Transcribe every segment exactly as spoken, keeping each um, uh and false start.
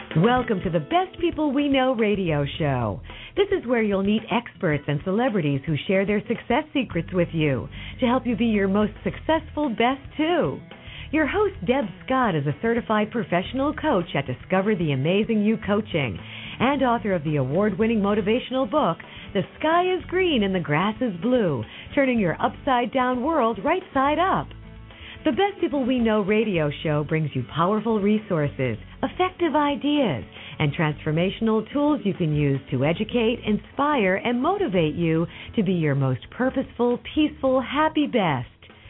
Welcome to the Best People We Know radio show. This is where you'll meet experts and celebrities who share their success secrets with you to help you be your most successful best too. Your host, Deb Scott, is a certified professional coach at Discover the Amazing You Coaching and author of the award-winning motivational book, The Sky is Green and the Grass is Blue, turning your upside-down world right side up. The Best People We Know radio show brings you powerful resources, effective ideas, and transformational tools you can use to educate, inspire, and motivate you to be your most purposeful, peaceful, happy best.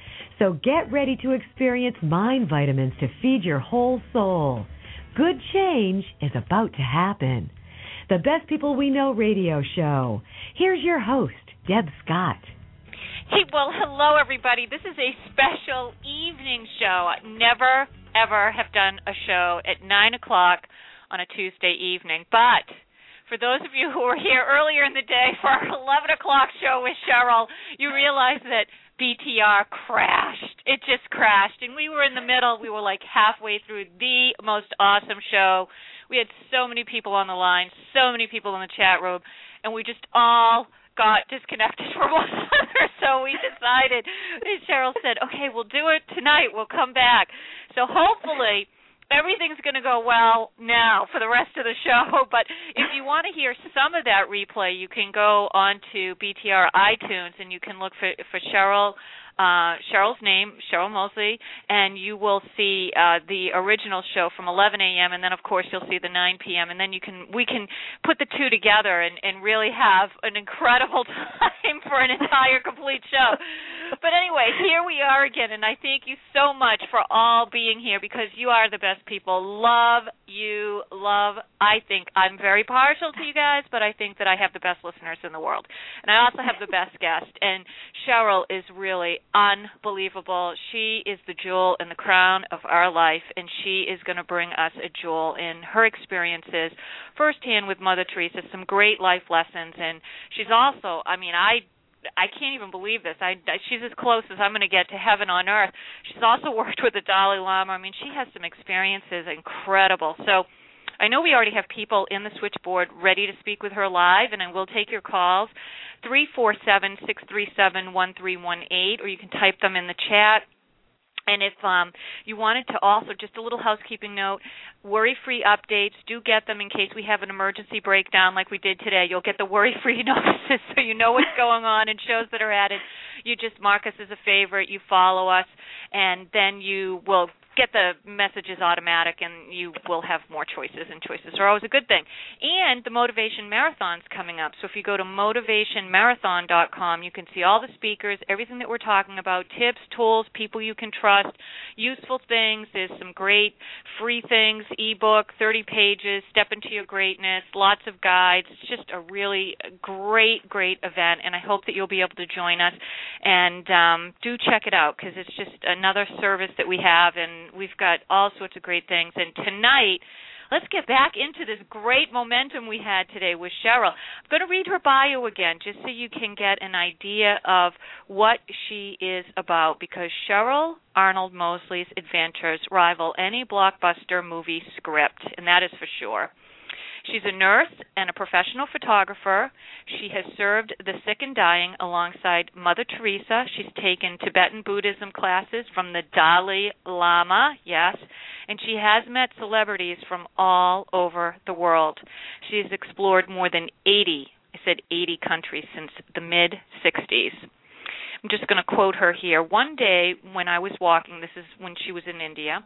So get ready to experience mind vitamins to feed your whole soul. Good change is about to happen. The Best People We Know radio show. Here's your host, Deb Scott. Hey, well, hello, everybody. This is a special evening show. I never, ever have done a show at nine o'clock on a Tuesday evening. But for those of you who were here earlier in the day for our eleven o'clock show with Cheryl, you realize that B T R crashed. It just crashed. And we were in the middle. We were like halfway through the most awesome show. We had so many people on the line, so many people in the chat room, and we just all got disconnected from one another, so we decided, Cheryl said, okay, we'll do it tonight, we'll come back. So hopefully everything's going to go well now for the rest of the show, but if you want to hear some of that replay, you can go on to B T R iTunes and you can look for, for Cheryl, uh, Cheryl's name, Cheryl Mosley, and you will see uh, the original show from eleven a.m., and then, of course, you'll see the nine p.m., and then you can we can put the two together and, and really have an incredible time for an entire complete show. But anyway, here we are again, and I thank you so much for all being here because you are the best people. Love you, love. I think I'm very partial to you guys, but I think that I have the best listeners in the world. And I also have the best guest, and Cheryl is really unbelievable. She is the jewel in the crown of our life, and she is going to bring us a jewel in her experiences firsthand with Mother Teresa, some great life lessons. And she's also, I mean, I I can't even believe this. I, I, she's as close as I'm going to get to heaven on earth. She's also worked with the Dalai Lama. I mean, she has some experiences incredible. So I know we already have people in the switchboard ready to speak with her live, and I will take your calls, three four seven, six three seven, one three one eight, or you can type them in the chat. And if um, you wanted to also, just a little housekeeping note, worry-free updates, do get them in case we have an emergency breakdown like we did today. You'll get the worry-free notices so you know what's going on and shows that are added. You just mark us as a favorite, you follow us, and then you will get the messages automatic, and you will have more choices, and choices are always a good thing. And the Motivation Marathon's coming up. So if you go to motivation marathon dot com, you can see all the speakers, everything that we're talking about, tips, tools, people you can trust, useful things. There's some great free things, ebook, thirty pages, Step into Your Greatness, lots of guides. It's just a really great, great event, and I hope that you'll be able to join us. And um, do check it out because it's just another service that we have, and we've got all sorts of great things. And tonight, let's get back into this great momentum we had today with Cheryl. I'm going to read her bio again just so you can get an idea of what she is about, because Cheryl Arnold Mosley's adventures rival any blockbuster movie script, and that is for sure. She's a nurse and a professional photographer. She has served the sick and dying alongside Mother Teresa. She's taken Tibetan Buddhism classes from the Dalai Lama, yes, and she has met celebrities from all over the world. She's explored more than eighty, I said eighty countries since the mid sixties. I'm just going to quote her here. One day when I was walking, this is when she was in India,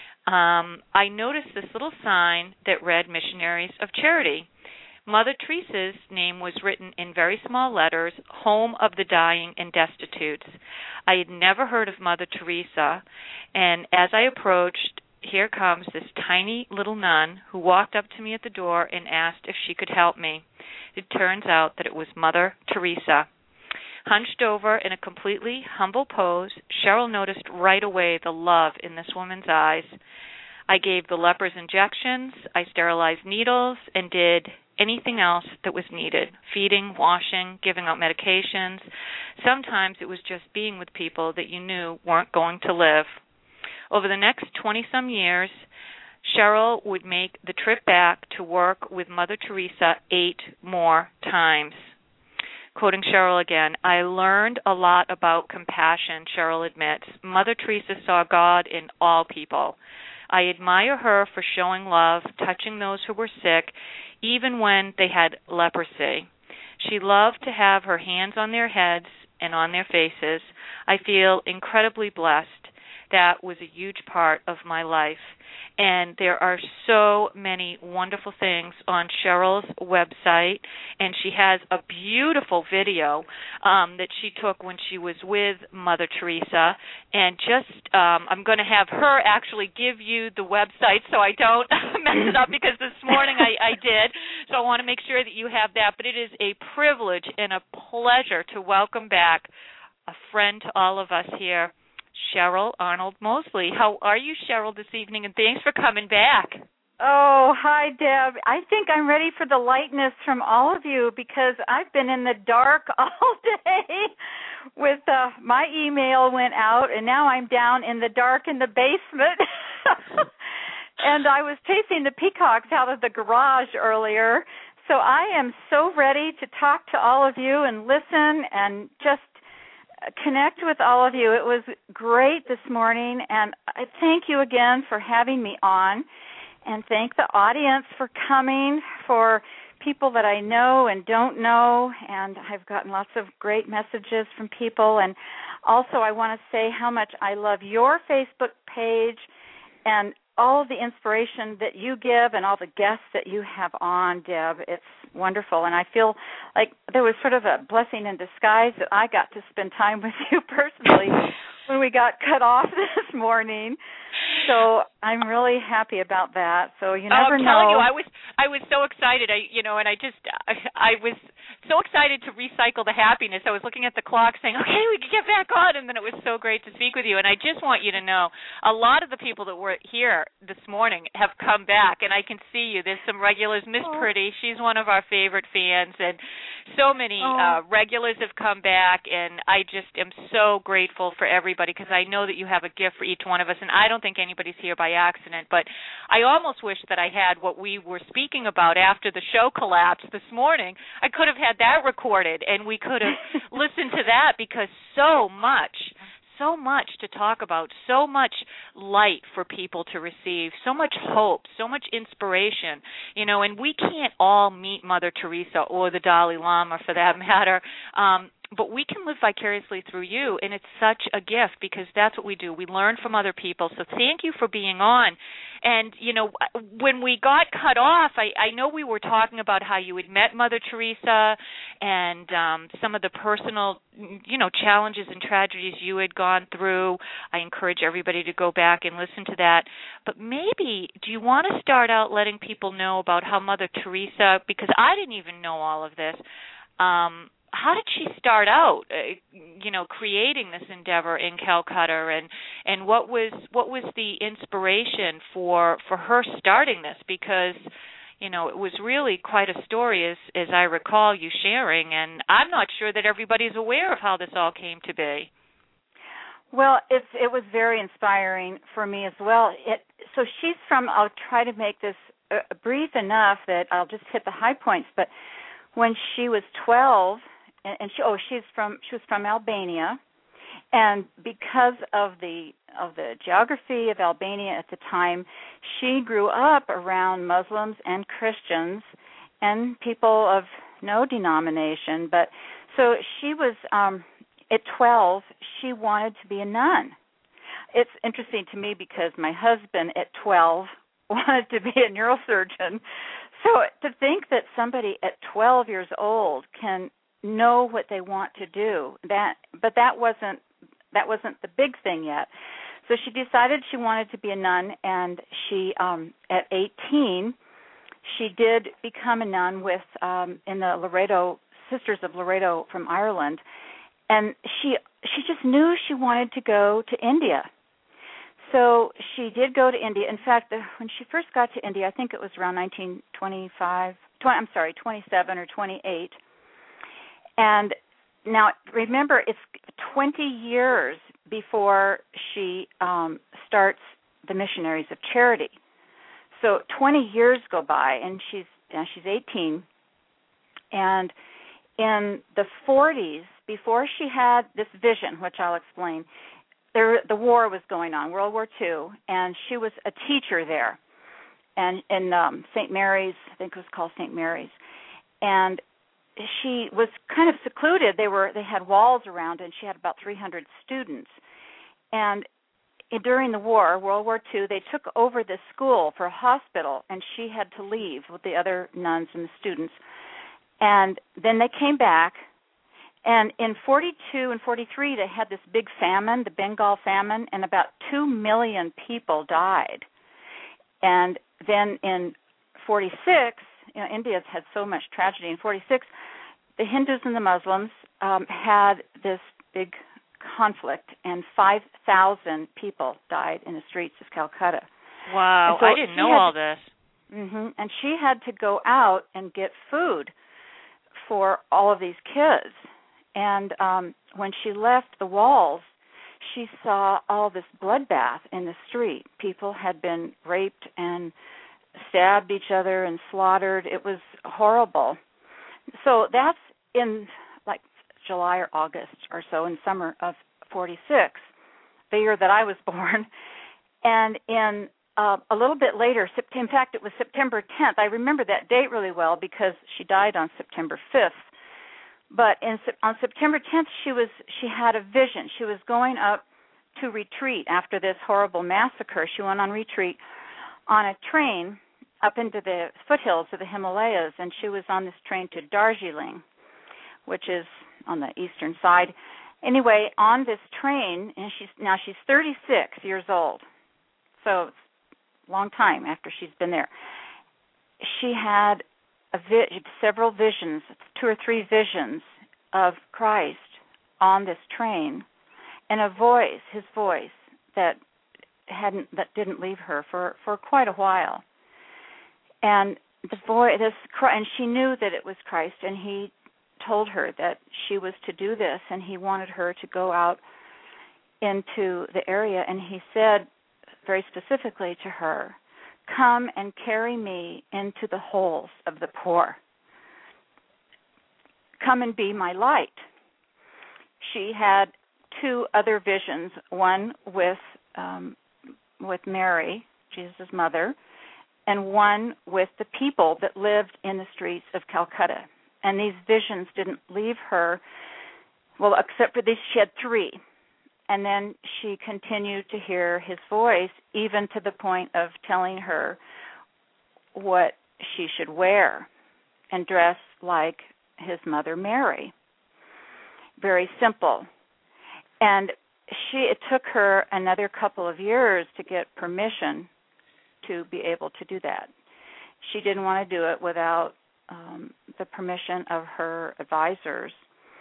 Um, I noticed this little sign that read Missionaries of Charity. Mother Teresa's name was written in very small letters, Home of the Dying and Destitutes. I had never heard of Mother Teresa, and as I approached, here comes this tiny little nun who walked up to me at the door and asked if she could help me. It turns out that it was Mother Teresa. Hunched over in a completely humble pose, Cheryl noticed right away the love in this woman's eyes. I gave the lepers injections, I sterilized needles, and did anything else that was needed, feeding, washing, giving out medications. Sometimes it was just being with people that you knew weren't going to live. Over the next twenty-some years, Cheryl would make the trip back to work with Mother Teresa eight more times. Quoting Cheryl again, I learned a lot about compassion, Cheryl admits. Mother Teresa saw God in all people. I admire her for showing love, touching those who were sick, even when they had leprosy. She loved to have her hands on their heads and on their faces. I feel incredibly blessed. That was a huge part of my life. And there are so many wonderful things on Cheryl's website, and she has a beautiful video um, that she took when she was with Mother Teresa. And just, um, I'm going to have her actually give you the website so I don't mess it up, because this morning I, I did. So I want to make sure that you have that. But it is a privilege and a pleasure to welcome back a friend to all of us here, Cheryl Arnold Mosley. How are you, Cheryl, this evening? And thanks for coming back. Oh, hi, Deb. I think I'm ready for the lightness from all of you, because I've been in the dark all day. With uh, my email went out, and now I'm down in the dark in the basement. And I was chasing the peacocks out of the garage earlier. So I am so ready to talk to all of you and listen and just connect with all of you. It was great this morning, and I thank you again for having me on, and thank the audience for coming, for people that I know and don't know, and I've gotten lots of great messages from people. And also I want to say how much I love your Facebook page and all of the inspiration that you give and all the guests that you have on, Deb. It's wonderful, and I feel like there was sort of a blessing in disguise that I got to spend time with you personally when we got cut off this morning. So I'm really happy about that. So you never oh, I'm know. telling you, I was I was so excited. I you know, and I just I, I was so excited to recycle the happiness. I was looking at the clock, saying, "Okay, we can get back on," and then it was so great to speak with you. And I just want you to know, a lot of the people that were here this morning have come back, and I can see you. There's some regulars. Miss oh. Pretty, she's one of our favorite fans, and so many oh. uh, regulars have come back. And I just am so grateful for everybody, because I know that you have a gift for each one of us, and I don't think anybody's here by accident. But I almost wish that I had what we were speaking about after the show collapsed this morning. I could have had that recorded, and we could have listened to that, because so much, so much to talk about, so much light for people to receive, so much hope, so much inspiration, you know, and we can't all meet Mother Teresa or the Dalai Lama for that matter, um, but we can live vicariously through you, and it's such a gift, because that's what we do. We learn from other people, so thank you for being on. And, you know, when we got cut off, I, I know we were talking about how you had met Mother Teresa and um, some of the personal, you know, challenges and tragedies you had gone through. I encourage everybody to go back and listen to that. But maybe, do you want to start out letting people know about how Mother Teresa, because I didn't even know all of this, um, how did she start out, uh, you know, creating this endeavor in Calcutta, and and what was what was the inspiration for for her starting this? Because, you know, it was really quite a story, as as I recall you sharing, and I'm not sure that everybody's aware of how this all came to be. Well, it's it was very inspiring for me as well. It so she's from. I'll try to make this uh, brief enough that I'll just hit the high points. But when she was twelve. And she, oh, she's from she was from Albania, and because of the of the geography of Albania at the time, she grew up around Muslims and Christians and people of no denomination. But so she was um, at twelve. She wanted to be a nun. It's interesting to me because my husband at twelve wanted to be a neurosurgeon. So to think that somebody at twelve years old can know what they want to do, that but that wasn't that wasn't the big thing yet. So she decided she wanted to be a nun, and she um at eighteen she did become a nun with um in the Loreto Sisters of Loreto from Ireland, and she she just knew she wanted to go to India. So she did go to India. In fact, the, when she first got to India, I think it was around nineteen twenty-five, twenty, I'm sorry, twenty-seven or twenty-eight. And now, remember, it's twenty years before she um, starts the Missionaries of Charity. so twenty years go by, and she's now she's eighteen, and in the forties, before she had this vision, which I'll explain, there the war was going on, World War Two, and she was a teacher there, and in um, Saint Mary's, I think it was called Saint Mary's, and she was kind of secluded. They were they had walls around, and she had about three hundred students, and during the war, World War Two, they took over this school for a hospital, and she had to leave with the other nuns and the students. And then they came back, and in forty-two and forty-three, they had this big famine, the Bengal famine, and about two million people died. And then in forty-six, you know, India's had so much tragedy. In forty-six, the Hindus and the Muslims um, had this big conflict, and five thousand people died in the streets of Calcutta. Wow, so I didn't know all this. Mm-hmm, and she had to go out and get food for all of these kids. And um, when she left the walls, she saw all this bloodbath in the street. People had been raped and stabbed each other and slaughtered. It was horrible. So that's in like July or August or so, in summer of forty-six, the year that I was born. And in uh, a little bit later, in fact, it was September tenth. I remember that date really well because she died on September fifth. But in, on September tenth, she was she had a vision. She was going up to retreat after this horrible massacre. She went on retreat on a train up into the foothills of the Himalayas, and she was on this train to Darjeeling, which is on the eastern side. Anyway, on this train, and she's now she's thirty-six years old, so it's a long time after she's been there. She had a vi- several visions, two or three visions of Christ on this train, and a voice, his voice, that hadn't that didn't leave her for, for quite a while. And the voice, this, and she knew that it was Christ, and he told her that she was to do this, and he wanted her to go out into the area, and he said very specifically to her, "Come and carry me into the holes of the poor. Come and be my light." She had two other visions, one with um, with Mary, Jesus' mother, and one with the people that lived in the streets of Calcutta. And these visions didn't leave her, well, except for these, she had three. And then she continued to hear his voice, even to the point of telling her what she should wear and dress like his mother Mary. Very simple. And she it took her another couple of years to get permission to be able to do that. She didn't want to do it without um, the permission of her advisors.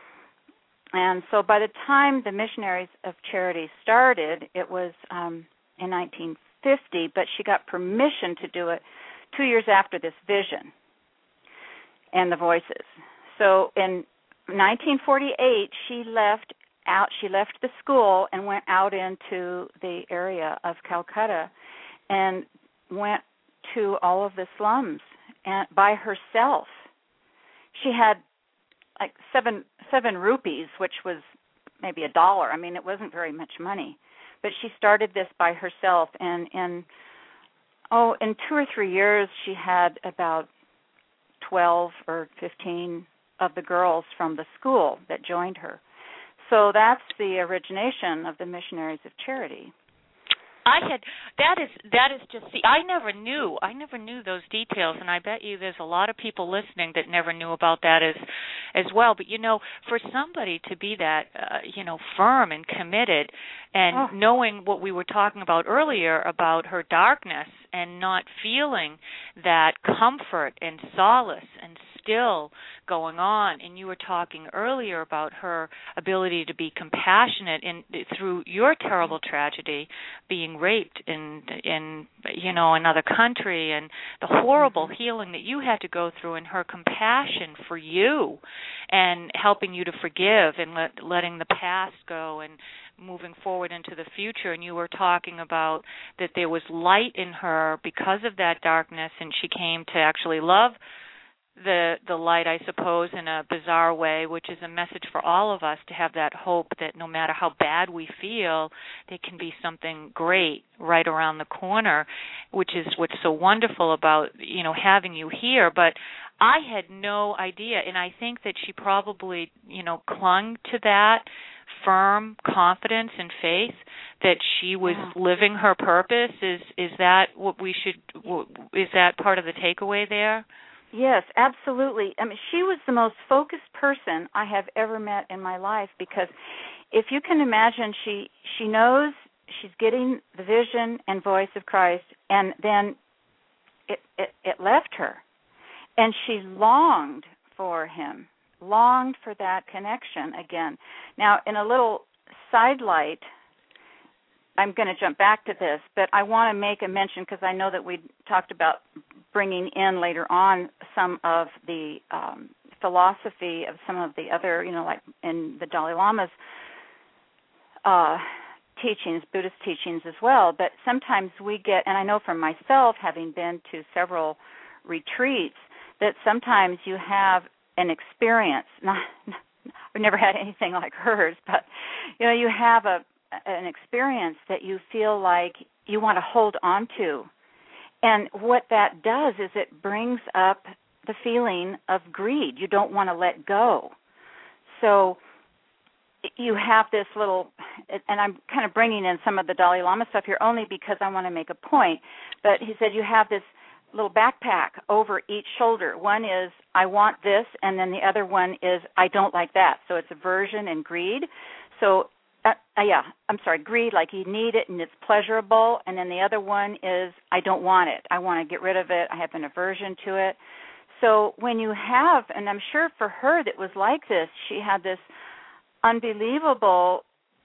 And so by the time the Missionaries of Charity started, it was um, in nineteen fifty, but she got permission to do it two years after this vision and the voices. So in nineteen forty-eight, she left out. She left the school and went out into the area of Calcutta and went to all of the slums and by herself. She had like seven seven rupees, which was maybe a dollar. I mean, it wasn't very much money. But she started this by herself, and in oh, in two or three years, she had about twelve or fifteen of the girls from the school that joined her. So that's the origination of the Missionaries of Charity. I had that is that is just see I never knew I never knew those details, and I bet you there's a lot of people listening that never knew about that as as well. But you know, for somebody to be that uh, you know firm and committed, and oh. knowing what we were talking about earlier about her darkness and not feeling that comfort and solace and still going on, and you were talking earlier about her ability to be compassionate in through your terrible tragedy, being raped in in you know another country, and the horrible mm-hmm. healing that you had to go through, and her compassion for you and helping you to forgive and let, letting the past go and moving forward into the future, and you were talking about that there was light in her because of that darkness, and she came to actually love the the light, I suppose, in a bizarre way, which is a message for all of us to have that hope that no matter how bad we feel, there can be something great right around the corner, which is what's so wonderful about, you know, having you here. But I had no idea, and I think that she probably, you know, clung to that firm confidence and faith that she was yeah. living her purpose. Is is that what we should? Is that part of the takeaway there? Yes, absolutely. I mean, she was the most focused person I have ever met in my life, because if you can imagine, she she knows she's getting the vision and voice of Christ, and then it, it, it left her. And she longed for him, longed for that connection again. Now, in a little sidelight, I'm going to jump back to this, but I want to make a mention, because I know that we talked about bringing in later on some of the um, philosophy of some of the other, you know, like in the Dalai Lama's uh, teachings, Buddhist teachings as well. But sometimes we get, and I know from myself, having been to several retreats, that sometimes you have an experience. Not, I've never had anything like hers, but you know, you have a an experience that you feel like you want to hold on to. And what that does is it brings up the feeling of greed. You don't want to let go. So you have this little, and I'm kind of bringing in some of the Dalai Lama stuff here only because I want to make a point, but he said you have this little backpack over each shoulder. One is, I want this, and then the other one is, I don't like that. So it's aversion and greed. So Uh, uh, yeah, I'm sorry, greed, like you need it and it's pleasurable, and then the other one is, I don't want it. I want to get rid of it. I have an aversion to it. So when you have, and I'm sure for her that was like this, she had this unbelievable,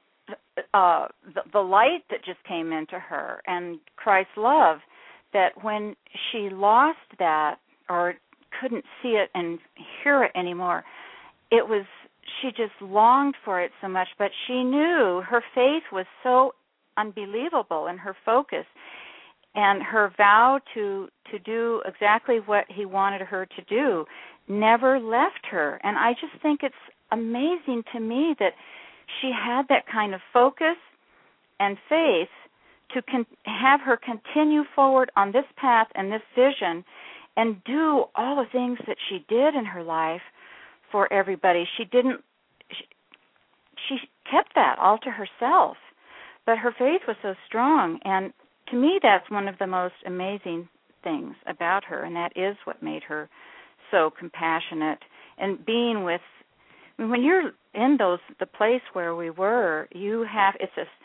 uh, the, the light that just came into her and Christ's love, that when she lost that or couldn't see it and hear it anymore, it was, she just longed for it so much, but she knew her faith was so unbelievable and her focus and her vow to to do exactly what he wanted her to do never left her. And I just think it's amazing to me that she had that kind of focus and faith to con- have her continue forward on this path and this vision and do all the things that she did in her life for everybody. She didn't, she, she kept that all to herself, but her faith was so strong. And to me, that's one of the most amazing things about her, and that is what made her so compassionate. And being with, I mean, when you're in those, the place where we were, you have, it's a,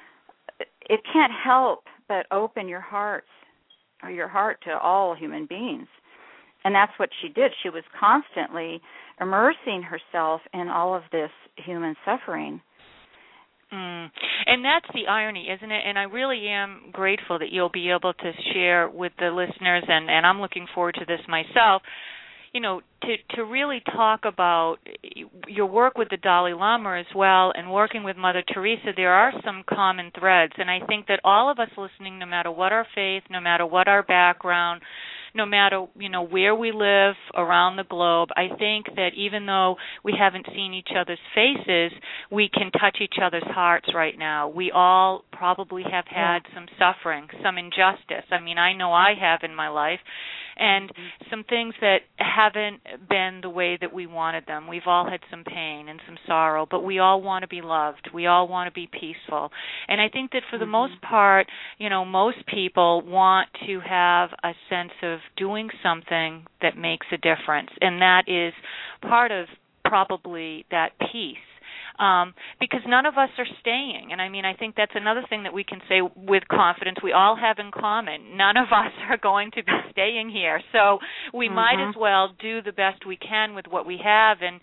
it can't help but open your hearts, or your heart to all human beings. And that's what she did. She was constantly immersing herself in all of this human suffering. Mm. And that's the irony, isn't it? And I really am grateful that you'll be able to share with the listeners, and, and I'm looking forward to this myself, you know, to, to really talk about your work with the Dalai Lama as well and working with Mother Teresa. There are some common threads, and I think that all of us listening, no matter what our faith, no matter what our background, no matter, you know, where we live around the globe, I think that even though we haven't seen each other's faces, we can touch each other's hearts right now. We all probably have had some suffering, some injustice. I mean, I know I have in my life, and some things that haven't been the way that we wanted them. We've all had some pain and some sorrow, but we all want to be loved. We all want to be peaceful. And I think that for the mm-hmm. most part, you know, most people want to have a sense of doing something that makes a difference, and that is part of probably that peace. Um, because none of us are staying. And I mean, I think that's another thing that we can say with confidence we all have in common. None of us are going to be staying here. So we mm-hmm. might as well do the best we can with what we have. And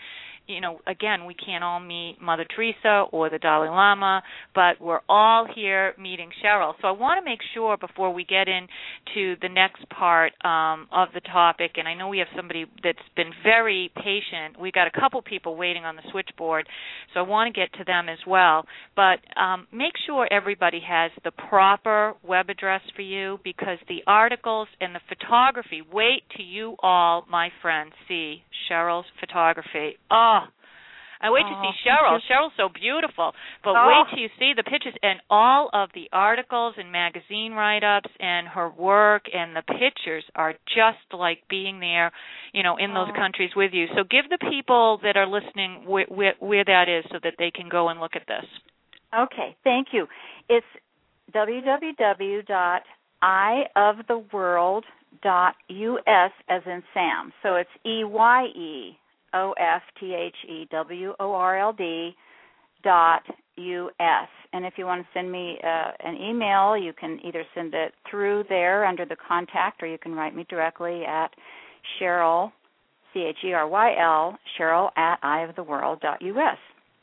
you know, again, we can't all meet Mother Teresa or the Dalai Lama, but we're all here meeting Cheryl. So I want to make sure before we get into the next part um, of the topic, and I know we have somebody that's been very patient. We've got a couple people waiting on the switchboard, so I want to get to them as well. But um, make sure everybody has the proper web address for you, because the articles and the photography, wait till you all, my friends, see Cheryl's photography. Oh, I wait oh, to see Cheryl. Cheryl's so beautiful. But oh. wait till you see the pictures and all of the articles and magazine write-ups and her work, and the pictures are just like being there, you know, in those oh. countries with you. So give the people that are listening wh- wh- where that is so that they can go and look at this. Okay, thank you. It's w w w dot eye of the world dot u s as in Sam. So it's E Y E O F T H E W O R L D dot U S. And if you want to send me uh, an email, you can either send it through there under the contact, or you can write me directly at Cheryl, C H E R Y L, Cheryl at eye of the world dot U S.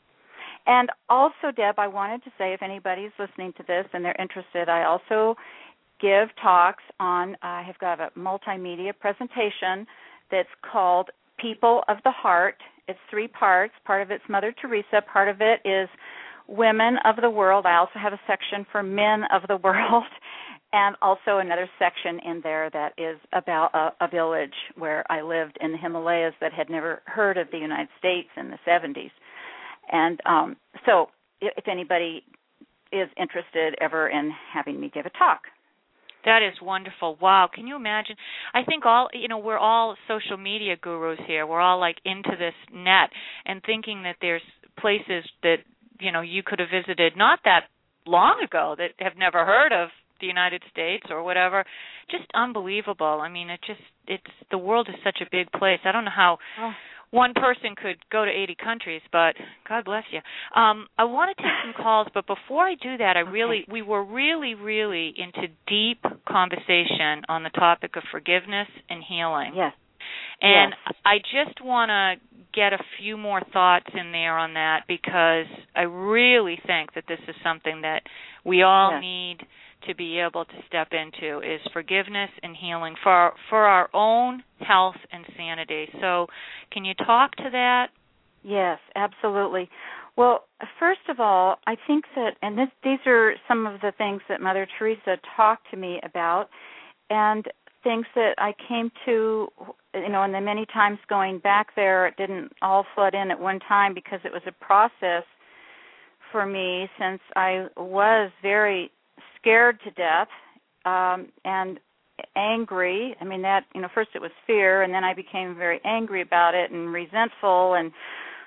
And also, Deb, I wanted to say if anybody's listening to this and they're interested, I also give talks on, I have got a multimedia presentation that's called People of the Heart. It's three parts. Part of it's Mother Teresa. Part of it is Women of the World. I also have a section for Men of the World, and also another section in there that is about a, a village where I lived in the Himalayas that had never heard of the United States in the seventies. And um, so if anybody is interested ever in having me give a talk. That is wonderful. Wow. Can you imagine? I think all, you know, we're all social media gurus here. We're all like into this net and thinking that there's places that, you know, you could have visited not that long ago that have never heard of the United States or whatever. Just unbelievable. I mean, it just, it's, the world is such a big place. I don't know how oh. one person could go to eighty countries, but God bless you. Um, I want to take some calls, but before I do that, I really, okay. we were really, really into deep conversation on the topic of forgiveness and healing. Yes. And yes. I just want to get a few more thoughts in there on that, because I really think that this is something that we all yes. need to be able to step into, is forgiveness and healing for our, for our own health and sanity. So can you talk to that? Yes, absolutely. Well, first of all, I think that, and this, these are some of the things that Mother Teresa talked to me about, and things that I came to, you know, and the many times going back there, it didn't all flood in at one time because it was a process for me, since I was very scared to death um, and angry. I mean, that, you know, first it was fear, and then I became very angry about it and resentful and,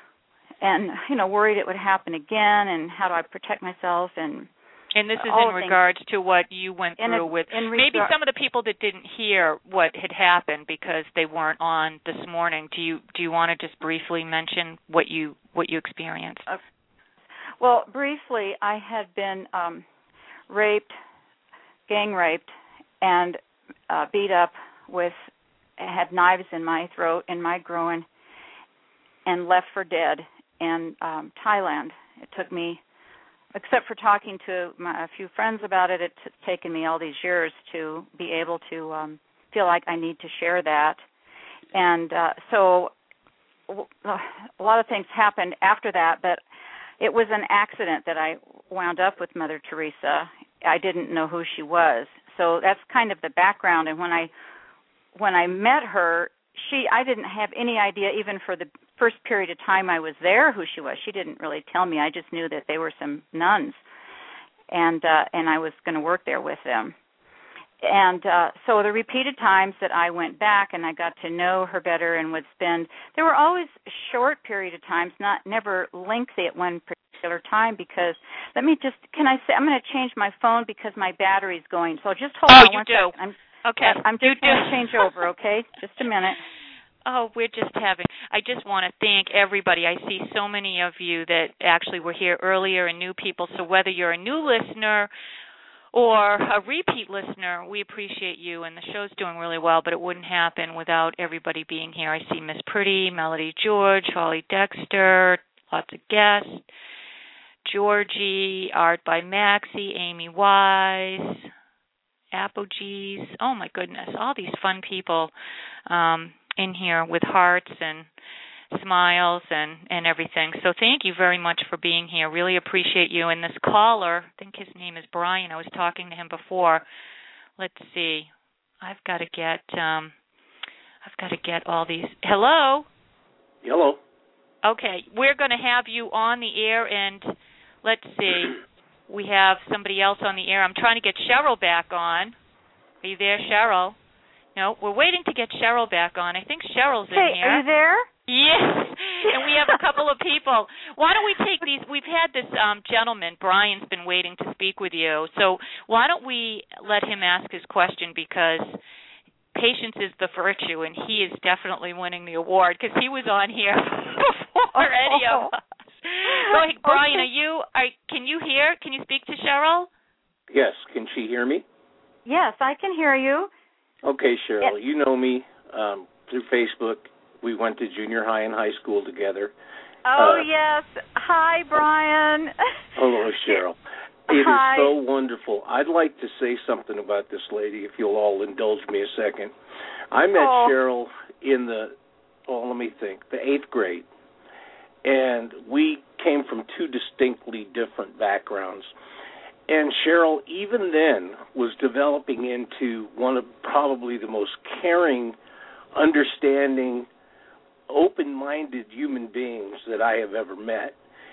and you know, worried it would happen again, and how do I protect myself, and And this is in regards to what you went in through a, with in maybe rega- some of the people that didn't hear what had happened because they weren't on this morning. Do you do you want to just briefly mention what you what you experienced? Uh, well, briefly, I had been um, raped, gang raped, and uh, beat up with, had knives in my throat, in my groin, and left for dead in um, Thailand. It took me, except for talking to my, a few friends about it, it's taken me all these years to be able to um, feel like I need to share that. And uh, so a lot of things happened after that, but it was an accident that I wound up with Mother Teresa. I didn't know who she was. So that's kind of the background. And when I when I met her, she I didn't have any idea, even for the first period of time I was there, who she was. She didn't really tell me. I just knew that they were some nuns, and uh, and I was going to work there with them. And uh, so the repeated times that I went back and I got to know her better and would spend, there were always short period of times, not never lengthy at one particular time, because let me just, can I say, I'm going to change my phone because my battery's going. So just hold oh, on you one do. second. I'm, okay. I'm just going to change over, okay? Just a minute. Oh, we're just having, I just want to thank everybody. I see so many of you that actually were here earlier and new people. So whether you're a new listener or a repeat listener, we appreciate you, and the show's doing really well, but it wouldn't happen without everybody being here. I see Miss Pretty, Melody George, Holly Dexter, lots of guests, Georgie, Art by Maxie, Amy Wise, Apogees. Oh, my goodness, all these fun people um, in here with hearts and smiles and, and everything. So thank you very much for being here. Really appreciate you. And this caller, I think his name is Brian. I was talking to him before. Let's see. I've got to get um, I've got to get all these. Hello? Hello. Okay. We're going to have you on the air, and let's see. We have somebody else on the air. I'm trying to get Cheryl back on. Are you there, Cheryl? No, we're waiting to get Cheryl back on. I think Cheryl's in hey, here. Are you there? Yes, and we have a couple of people. Why don't we take these? We've had this um, gentleman, Brian's been waiting to speak with you. So why don't we let him ask his question, because patience is the virtue, and he is definitely winning the award because he was on here before any of us. So, hey, Brian, are you? Are, can you hear? Can you speak to Cheryl? Yes. Can she hear me? Yes, I can hear you. Okay, Cheryl. Yes. You know me um, through Facebook. We went to junior high and high school together. Oh, uh, yes. Hi, Brian. Hello, Cheryl. It Hi. is so wonderful. I'd like to say something about this lady, if you'll all indulge me a second. I met oh. Cheryl in the, oh, let me think, the eighth grade. And we came from two distinctly different backgrounds. And Cheryl, even then, was developing into one of probably the most caring, understanding, open-minded human beings that I have ever met.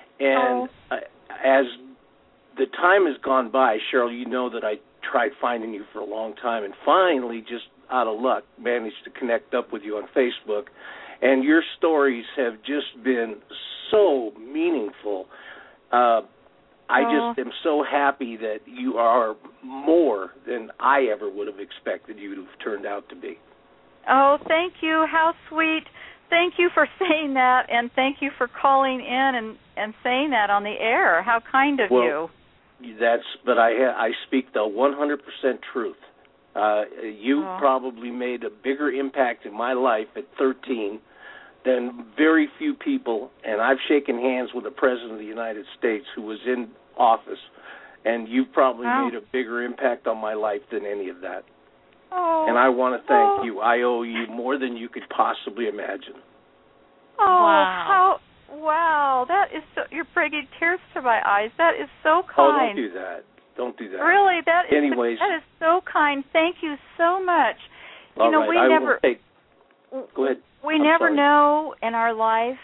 And oh. as the time has gone by, Cheryl, you know that I tried finding you for a long time, and finally, just out of luck, managed to connect up with you on Facebook. And your stories have just been so meaningful. Uh, I oh. just am so happy that you are more than I ever would have expected you to have turned out to be. Oh, thank you. How sweet. Thank you for saying that, and thank you for calling in and, and saying that on the air. How kind of well, you. That's, but I I speak the one hundred percent truth. Uh, you oh. probably made a bigger impact in my life at thirteen than very few people, and I've shaken hands with the President of the United States who was in office, and you've probably wow. made a bigger impact on my life than any of that. Oh. And I want to thank oh. you. I owe you more than you could possibly imagine. Oh, wow. how, wow. That is so, you're bringing tears to my eyes. That is so kind. Oh, don't do that. Don't do that. Really, that is, Anyways. that is so kind. Thank you so much. All you know, right, we I never, will take, go ahead. we I'm never sorry. know in our life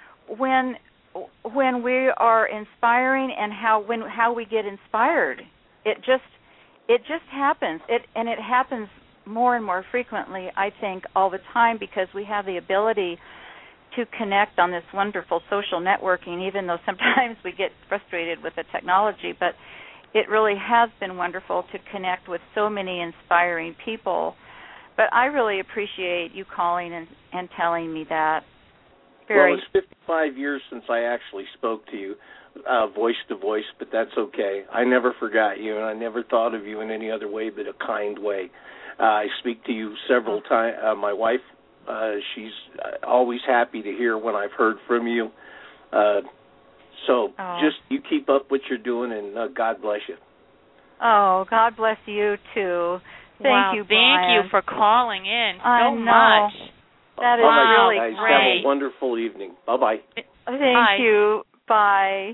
when when we are inspiring and how when how we get inspired. It just it just happens. It and it happens more and more frequently, I think, all the time, because we have the ability to connect on this wonderful social networking, even though sometimes we get frustrated with the technology. But it really has been wonderful to connect with so many inspiring people. But I really appreciate you calling and, and telling me that. Very. Well, it's fifty-five years since I actually spoke to you, uh, voice to voice, but that's okay. I never forgot you, and I never thought of you in any other way but a kind way. Uh, I speak to you several times. Uh, my wife, uh, she's always happy to hear when I've heard from you. Uh, so oh. just you keep up what you're doing, and uh, God bless you. Oh, God bless you, too. Thank wow, you, Thank Brian. you for calling in so I know. much. That is wow, really guys, great. Have a wonderful evening. Bye-bye. Thank Bye. you. Bye.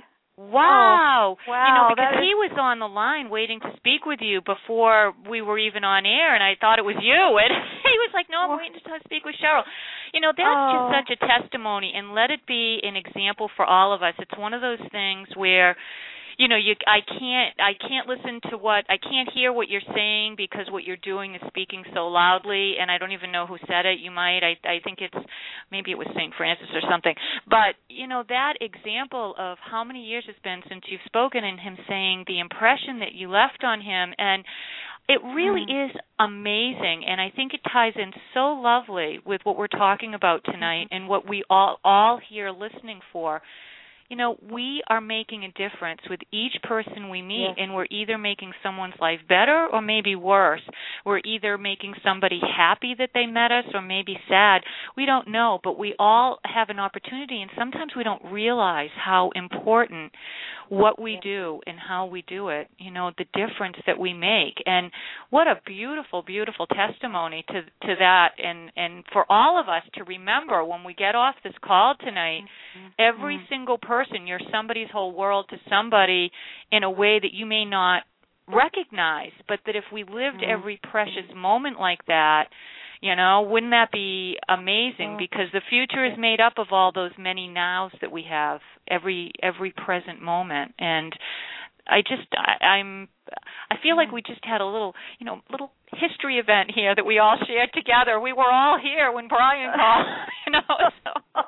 Wow. Oh, wow. You know, because that is... he was on the line waiting to speak with you before we were even on air, and I thought it was you. And he was like, no, I'm waiting to speak with Cheryl. You know, that's oh. just such a testimony, and let it be an example for all of us. It's one of those things where, you know, you I can't I can't listen to what I can't hear what you're saying because what you're doing is speaking so loudly, and I don't even know who said it. You might I I think it's maybe it was Saint Francis or something. But you know, that example of how many years it's been since you've spoken, and him saying the impression that you left on him, and it really mm. is amazing, and I think it ties in so lovely with what we're talking about tonight, mm-hmm. and what we all all here listening for. you know, we are making a difference with each person we meet, yes. and we're either making someone's life better or maybe worse. We're either making somebody happy that they met us or maybe sad. We don't know, but we all have an opportunity, and sometimes we don't realize how important what we do and how we do it, you know, the difference that we make. And what a beautiful, beautiful testimony to to that, and, and for all of us to remember when we get off this call tonight, mm-hmm. every mm-hmm. single person, you're somebody's whole world to somebody in a way that you may not recognize, but that if we lived mm-hmm. every precious moment like that, you know, wouldn't that be amazing? Because the future is made up of all those many nows that we have, every every present moment. And I just, I, I'm, I feel like we just had a little, you know, little history event here that we all shared together. We were all here when Brian called, you know. So.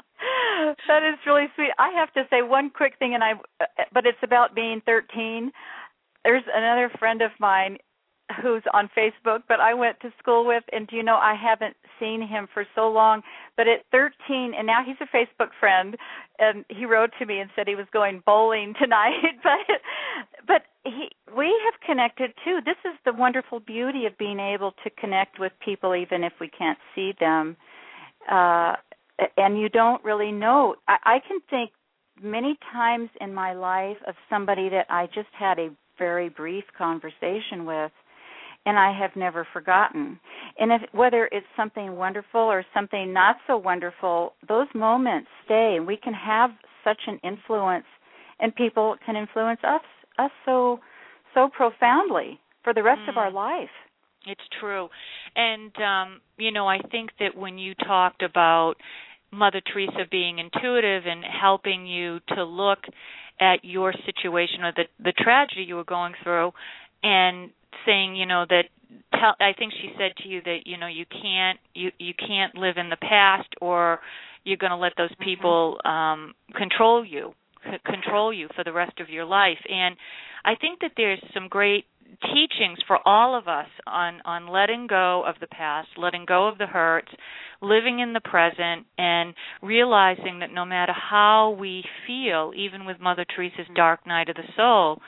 That is really sweet. I have to say one quick thing, and I, but it's about being thirteen. There's another friend of mine who's on Facebook, but I went to school with, and do you know, I haven't seen him for so long, but at thirteen, and now he's a Facebook friend, and he wrote to me and said he was going bowling tonight, but but he, we have connected too. This is the wonderful beauty of being able to connect with people even if we can't see them, uh, and you don't really know. I, I can think many times in my life of somebody that I just had a very brief conversation with, and I have never forgotten. And if, whether it's something wonderful or something not so wonderful, those moments stay, and we can have such an influence, and people can influence us us so so profoundly for the rest mm. of our life. It's true. And, um, you know, I think that when you talked about Mother Teresa being intuitive and helping you to look at your situation or the, the tragedy you were going through, and saying, you know, that tell, I think she said to you that, you know, you can't you, you can't live in the past, or you're going to let those people um, control you, c- control you for the rest of your life. And I think that there's some great teachings for all of us on, on letting go of the past, letting go of the hurts, living in the present, and realizing that no matter how we feel, even with Mother Teresa's dark night of the soul,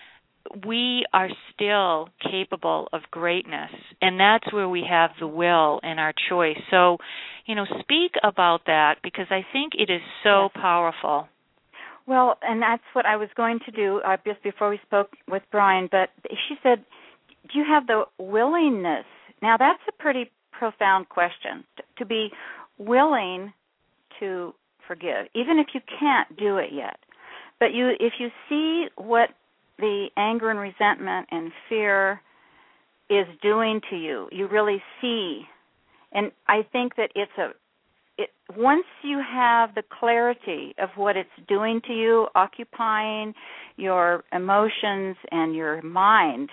we are still capable of greatness, and that's where we have the will and our choice. So, you know, speak about that, because I think it is so yes. powerful. Well, and that's what I was going to do uh, just before we spoke with Brian, but she said, do you have the willingness? Now, that's a pretty profound question, to be willing to forgive, even if you can't do it yet. But you, if you see what the anger and resentment and fear is doing to you, you really see. And I think that it's a, it, once you have the clarity of what it's doing to you, occupying your emotions and your mind,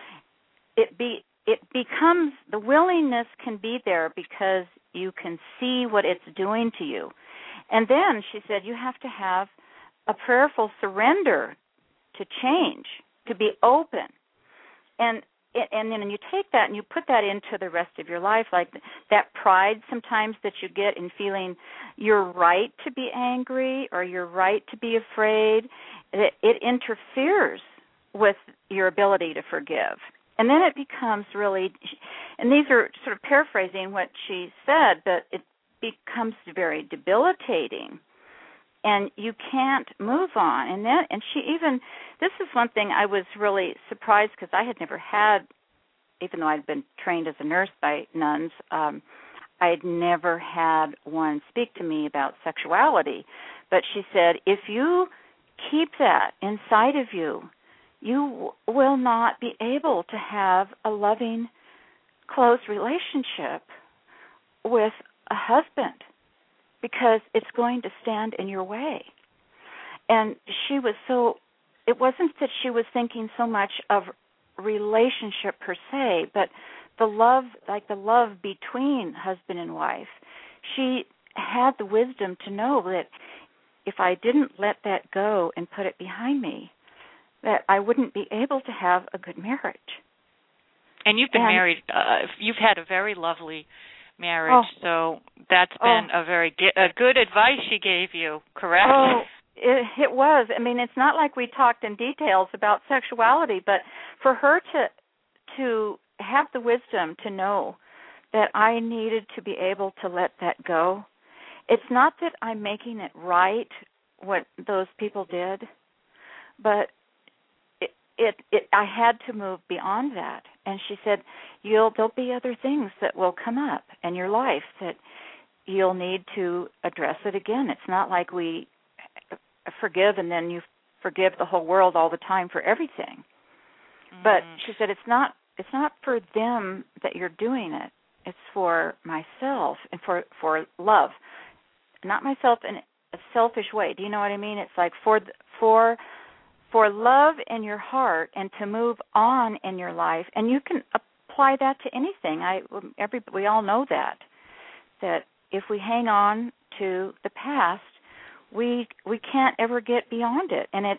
it be it becomes, the willingness can be there because you can see what it's doing to you. And then she said you have to have a prayerful surrender to change, to be open. And and then you take that and you put that into the rest of your life, like that pride sometimes that you get in feeling you're right to be angry or you're right to be afraid. It, it interferes with your ability to forgive. And then it becomes really, and these are sort of paraphrasing what she said, but it becomes very debilitating. And you can't move on. And then, and she even, this is one thing I was really surprised, because I had never had, even though I'd been trained as a nurse by nuns, um, I had never had one speak to me about sexuality. But she said, if you keep that inside of you, you will not be able to have a loving, close relationship with a husband, because it's going to stand in your way. And she was so, it wasn't that she was thinking so much of relationship per se, but the love, like the love between husband and wife. She had the wisdom to know that if I didn't let that go and put it behind me, that I wouldn't be able to have a good marriage. And you've been and, married, uh, you've had a very lovely marriage, oh, so that's been oh, a very ge- a good advice she gave you, correct? Oh, It, it was. I mean, it's not like we talked in details about sexuality, but for her to to have the wisdom to know that I needed to be able to let that go. It's not that I'm making it right what those people did, but it, it, it I had to move beyond that. And she said, "You'll there'll be other things that will come up in your life that you'll need to address it again. It's not like we forgive and then you forgive the whole world all the time for everything." Mm. But she said, "It's not it's not for them that you're doing it. It's for myself and for for love, not myself in a selfish way." Do you know what I mean? It's like for for for love in your heart and to move on in your life, and you can apply that to anything. I every we all know that that if we hang on to the past, we we can't ever get beyond it, and it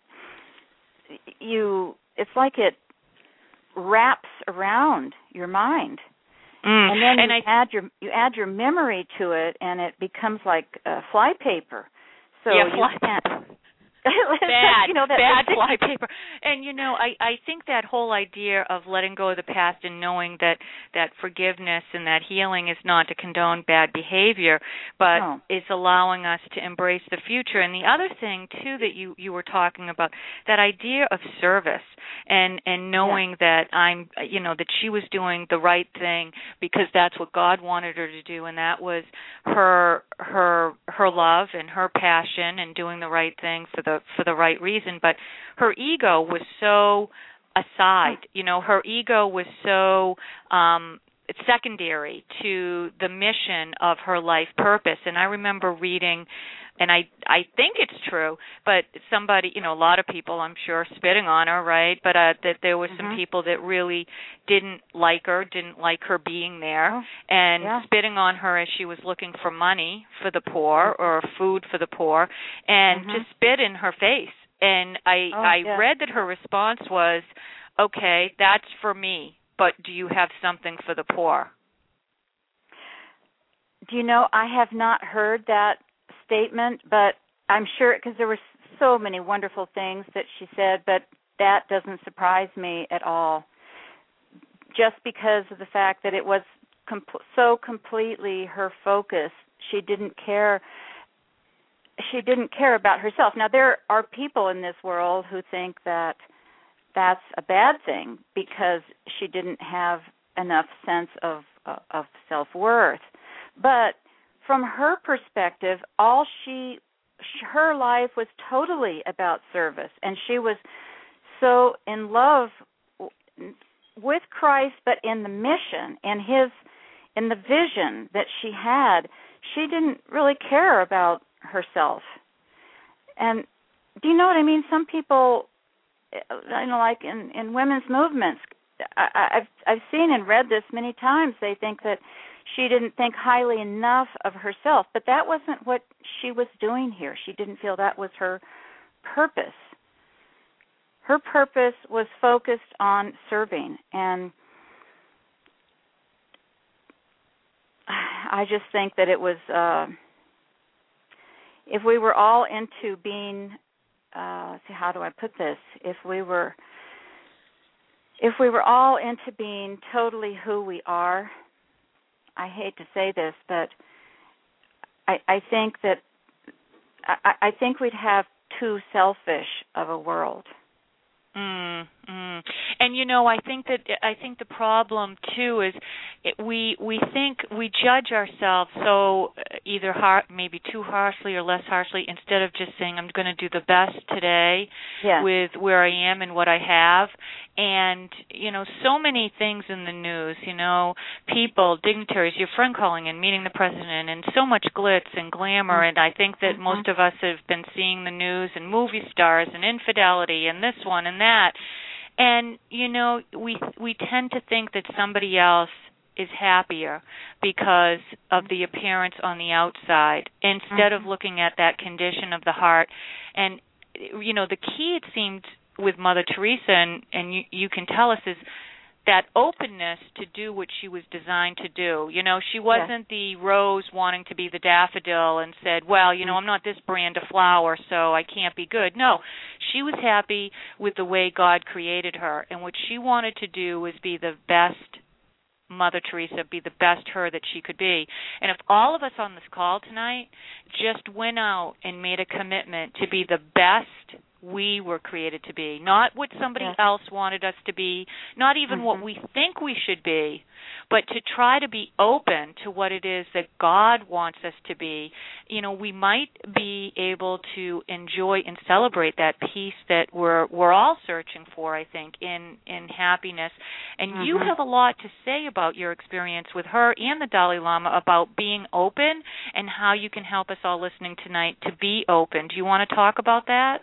you it's like it wraps around your mind. Mm. And then and you I, add your you add your memory to it, and it becomes like uh, flypaper. So yeah, you fly- can't. bad, you know, that bad flypaper. And you know, I I think that whole idea of letting go of the past and knowing that that forgiveness and that healing is not to condone bad behavior, but no. is allowing us to embrace the future. And the other thing too that you you were talking about, that idea of service and and knowing yeah. that I'm you know that she was doing the right thing because that's what God wanted her to do, and that was her her her love and her passion and doing the right thing for the for the right reason. But her ego was so aside, you know, her ego was so um secondary to the mission of her life purpose. And I remember reading, and I I think it's true, but somebody, you know, a lot of people, I'm sure, spitting on her, right? But uh, that there were some mm-hmm. people that really didn't like her, didn't like her being there, oh, and yeah. spitting on her as she was looking for money for the poor or food for the poor, and mm-hmm. to spit in her face. And I oh, I yeah. read that her response was, "Okay, that's for me, but do you have something for the poor?" Do you know, I have not heard that statement, but I'm sure, because there were so many wonderful things that she said, but that doesn't surprise me at all, just because of the fact that it was comp- so completely her focus. She didn't care. She didn't care about herself. Now, there are people in this world who think that that's a bad thing because she didn't have enough sense of uh, of self-worth. But from her perspective, all she, her life was totally about service, and she was so in love with Christ, but in the mission, in his, in the vision that she had. She didn't really care about herself. And do you know what I mean? Some people, you know, like in, in women's movements, I, I've I've seen and read this many times. They think that she didn't think highly enough of herself, but that wasn't what she was doing here. She didn't feel that was her purpose. Her purpose was focused on serving, and I just think that it was, uh, if we were all into being, uh, let's see, how do I put this? If we were, if we were all into being totally who we are, I hate to say this, but I, I think that I, I think we'd have too selfish of a world. Mm, mm. And you know, I think that I think the problem too is it, we we think we judge ourselves so either har- maybe too harshly or less harshly, instead of just saying I'm going to do the best today yeah. with where I am and what I have. And you know, so many things in the news, you know, people, dignitaries, your friend calling in, meeting the president, and so much glitz and glamour. Mm-hmm. And I think that mm-hmm. most of us have been seeing the news and movie stars and infidelity and this one and that. And you know, we we tend to think that somebody else is happier because of the appearance on the outside, instead mm-hmm. of looking at that condition of the heart. And you know, the key, it seemed, with Mother Teresa, and, and you, you can tell us, is that openness to do what she was designed to do. You know, she wasn't yeah. the rose wanting to be the daffodil and said, well, you know, I'm not this brand of flower, so I can't be good. No, she was happy with the way God created her, and what she wanted to do was be the best Mother Teresa, be the best her that she could be. And if all of us on this call tonight just went out and made a commitment to be the best we were created to be, not what somebody yes. else wanted us to be, not even mm-hmm. what we think we should be, but to try to be open to what it is that God wants us to be, you know, we might be able to enjoy and celebrate that peace that we're we're all searching for, I think, in, in happiness. And mm-hmm. you have a lot to say about your experience with her and the Dalai Lama about being open and how you can help us all listening tonight to be open. Do you want to talk about that?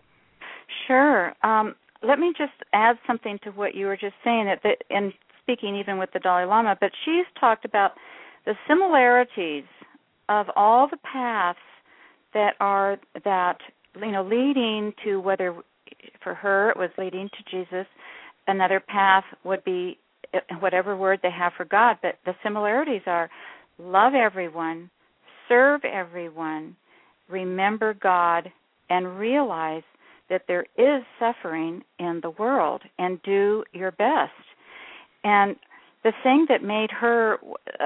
Sure. Um, let me just add something to what you were just saying, that the, and speaking even with the Dalai Lama, but she's talked about the similarities of all the paths that are, that, you know, leading to, whether for her it was leading to Jesus, another path would be whatever word they have for God, but the similarities are love everyone, serve everyone, remember God, and realize that there is suffering in the world, and do your best. And the thing that made her,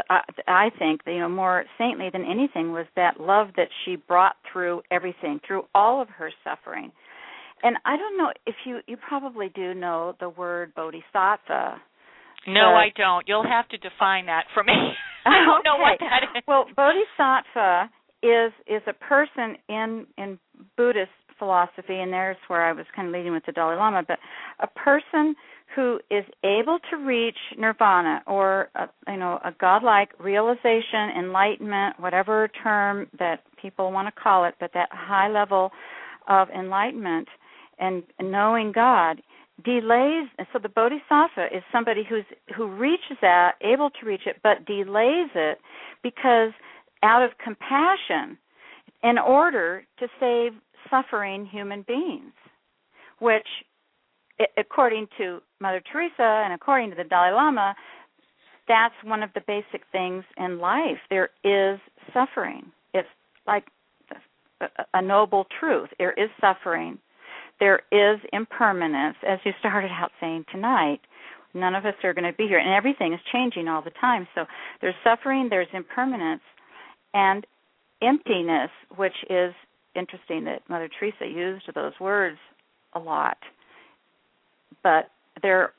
I think, you know, more saintly than anything was that love that she brought through everything, through all of her suffering. And I don't know if you, you probably do know the word bodhisattva. No, I don't. You'll have to define that for me. I don't know okay. what that is. Well, bodhisattva is is a person in in Buddhist philosophy, and there's where I was kind of leading with the Dalai Lama, but a person who is able to reach nirvana, or a, you know, a godlike realization, enlightenment, whatever term that people want to call it, but that high level of enlightenment and knowing God delays. So the bodhisattva is somebody who's who reaches that, able to reach it, but delays it because out of compassion, in order to save suffering human beings, which, according to Mother Teresa and according to the Dalai Lama, that's one of the basic things in life. There is suffering. It's like a noble truth. There is suffering. There is impermanence, as you started out saying tonight. None of us are going to be here, and everything is changing all the time. So there's suffering, there's impermanence, and emptiness, which is interesting that Mother Teresa used those words a lot. But there,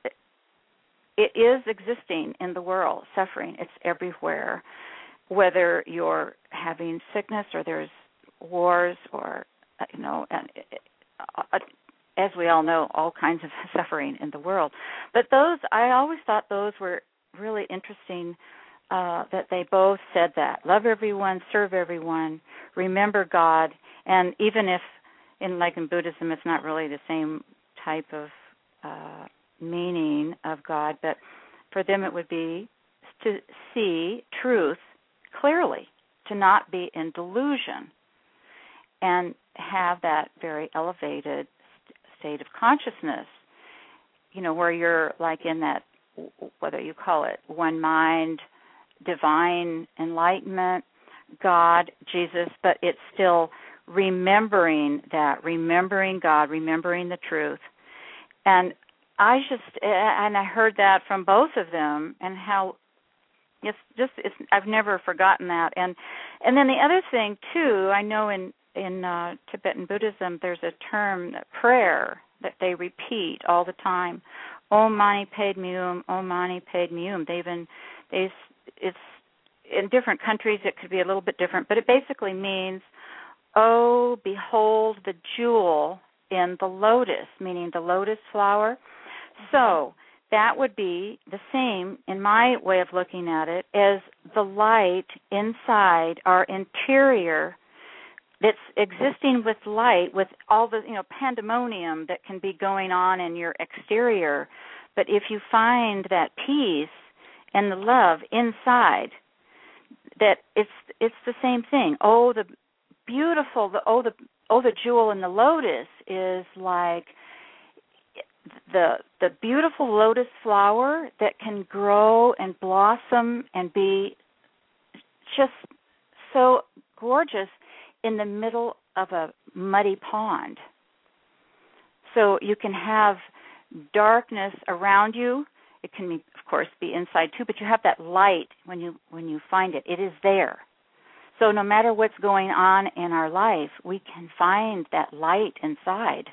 it is existing in the world, suffering. It's everywhere, whether you're having sickness or there's wars or, you know, and uh, as we all know, all kinds of suffering in the world. But those, I always thought those were really interesting, uh, that they both said that. Love everyone, serve everyone, remember God. And even if, in like in Buddhism, it's not really the same type of uh, meaning of God, but for them it would be to see truth clearly, to not be in delusion, and have that very elevated st- state of consciousness, you know, where you're like in that, whether you call it one mind, divine enlightenment, God, Jesus, but it's still remembering that, remembering God, remembering the truth. And I just, and I heard that from both of them, and how it's just, it's, I've never forgotten that. And and then the other thing, too, I know in, in uh, Tibetan Buddhism, there's a term, prayer, that they repeat all the time. Om Mani Padme Hum, Om Mani Padme Hum. They even, they, it's, in different countries it could be a little bit different, but it basically means, oh, behold the jewel in the lotus, meaning the lotus flower. So that would be the same, in my way of looking at it, as the light inside our interior that's existing with light, with all the, you know, pandemonium that can be going on in your exterior. But if you find that peace and the love inside, that it's it's the same thing. Oh, the beautiful, the oh the oh the jewel in the lotus is like the the beautiful lotus flower that can grow and blossom and be just so gorgeous in the middle of a muddy pond. So you can have darkness around you. It can, be, of course, be inside too, but you have that light when you when you find it. It is there. So no matter what's going on in our life, we can find that light inside.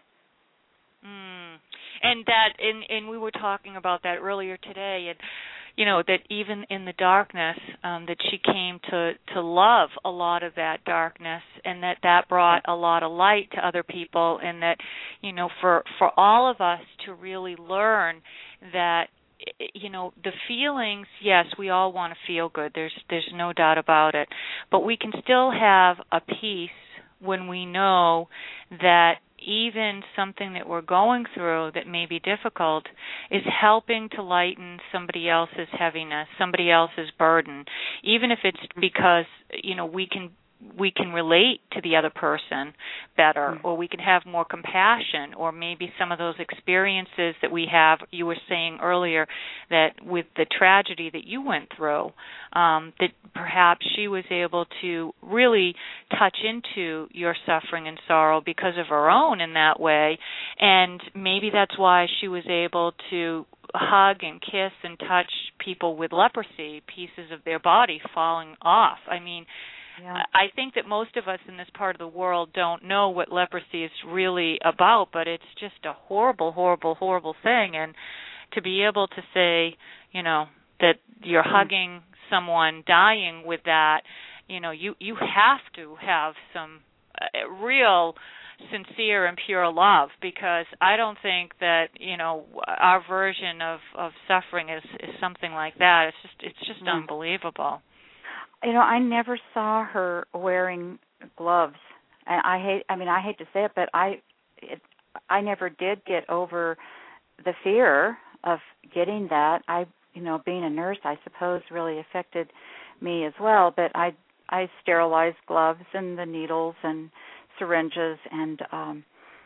Mm. And that, and, and we were talking about that earlier today, and you know that even in the darkness, um, that she came to to love a lot of that darkness, and that that brought a lot of light to other people, and that you know for for all of us to really learn that. You know, the feelings, yes, we all want to feel good. There's there's no doubt about it. But we can still have a peace when we know that even something that we're going through that may be difficult is helping to lighten somebody else's heaviness, somebody else's burden, even if it's because, you know, we can we can relate to the other person better, or we can have more compassion, or maybe some of those experiences that we have, you were saying earlier that with the tragedy that you went through, um, that perhaps she was able to really touch into your suffering and sorrow because of her own in that way, and maybe that's why she was able to hug and kiss and touch people with leprosy, pieces of their body falling off. I mean, Yeah. I think that most of us in this part of the world don't know what leprosy is really about, but it's just a horrible, horrible, horrible thing. And to be able to say, you know, that you're mm-hmm. hugging someone dying with that, you know, you, you have to have some uh, real sincere and pure love, because I don't think that, you know, our version of, of suffering is, is something like that. It's just it's just mm-hmm. unbelievable. You know, I never saw her wearing gloves. And I hate I mean I hate to say it, but I it, I never did get over the fear of getting that. I you know, being a nurse, I suppose really affected me as well, but I I sterilized gloves and the needles and syringes, and um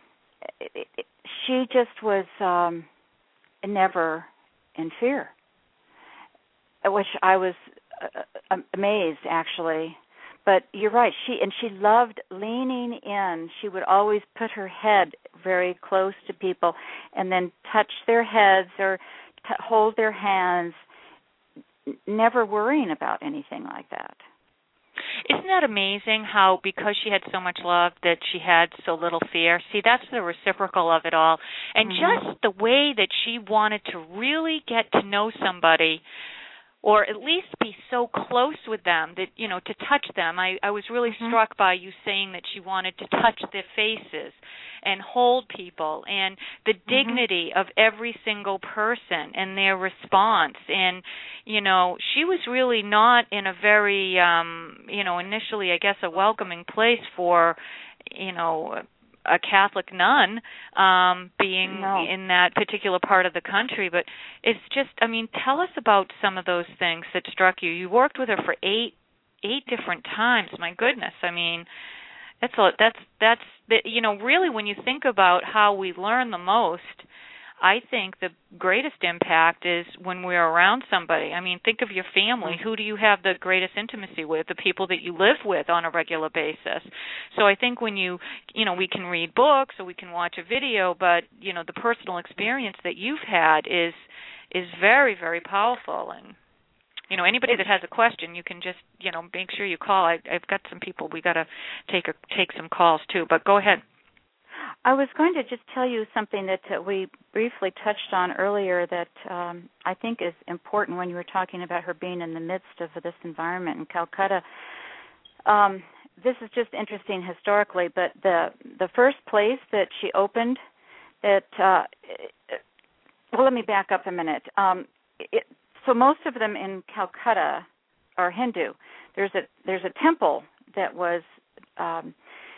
it, it, she just was um never in fear, which I was Uh, amazed, actually. But you're right. She and she loved leaning in. She would always put her head very close to people, and then touch their heads or t- hold their hands. Never worrying about anything like that. Isn't that amazing how, because she had so much love, that she had so little fear? See, that's the reciprocal of it all. And mm-hmm. just the way that she wanted to really get to know somebody, or at least be so close with them that, you know, to touch them. I, I was really mm-hmm. struck by you saying that she wanted to touch their faces and hold people, and the mm-hmm. dignity of every single person and their response. And, you know, she was really not in a very, um, you know, initially, I guess, a welcoming place for, you know, a Catholic nun um, being no. in that particular part of the country. But it's just, I mean, tell us about some of those things that struck you. You worked with her for eight eight different times. My goodness. I mean, that's, a, that's, that's you know, really when you think about how we learn the most, I think the greatest impact is when we're around somebody. I mean, think of your family. Who do you have the greatest intimacy with? The people that you live with on a regular basis. So I think when you, you know, we can read books or we can watch a video, but, you know, the personal experience that you've had is is very, very powerful. And, you know, anybody that has a question, you can just, you know, make sure you call. I, I've got some people. We got to take a, take some calls, too. But go ahead. I was going to just tell you something that uh, we briefly touched on earlier that um, I think is important when you were talking about her being in the midst of this environment in Calcutta. Um, this is just interesting historically, but the the first place that she opened that, uh, well, let me back up a minute. Um, it, so most of them in Calcutta are Hindu. There's a there's a temple that was um,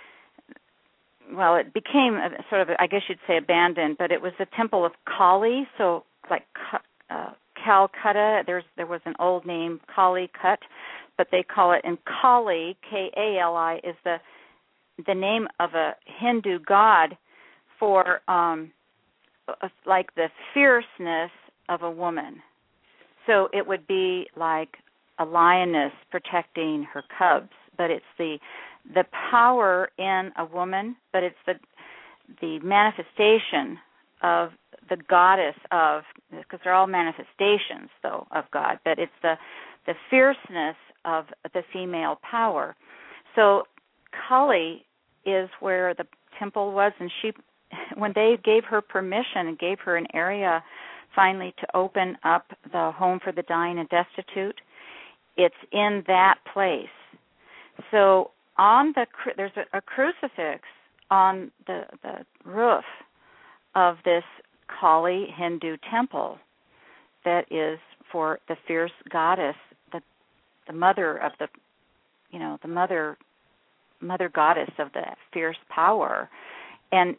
well, it became a, sort of, I guess you'd say, abandoned, but it was the Temple of Kali, so like uh, Calcutta. There's there was an old name, Kali Cut, but they call it, and Kali, K A L I, is the the name of a Hindu god for um, like the fierceness of a woman. So it would be like a lioness protecting her cubs, but it's the the power in a woman, but it's the the manifestation of the goddess of, because they're all manifestations though of God, but it's the the fierceness of the female power. So Kali is where the temple was, and she, when they gave her permission and gave her an area finally to open up the home for the dying and destitute, it's in that place. So on the there's a, a crucifix on the the roof of this Kali Hindu temple that is for the fierce goddess, the the mother of the, you know, the mother mother goddess of the fierce power. And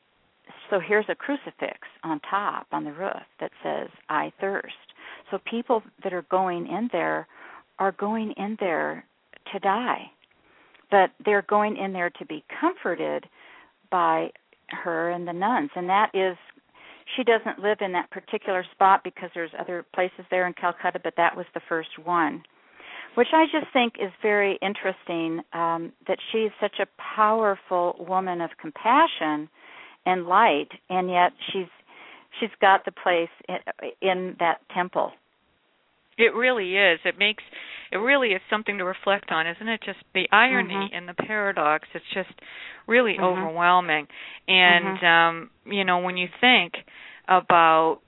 so here's a crucifix on top on the roof that says, I thirst. So people that are going in there are going in there to die, but they're going in there to be comforted by her and the nuns. And that is, she doesn't live in that particular spot because there's other places there in Calcutta, but that was the first one, which I just think is very interesting, um, that she's such a powerful woman of compassion and light, and yet she's she's got the place in, in that temple. It really is. It makes it really is something to reflect on, isn't it? Just the irony mm-hmm. and the paradox. It's just really mm-hmm. overwhelming. And mm-hmm. um, you know, when you think about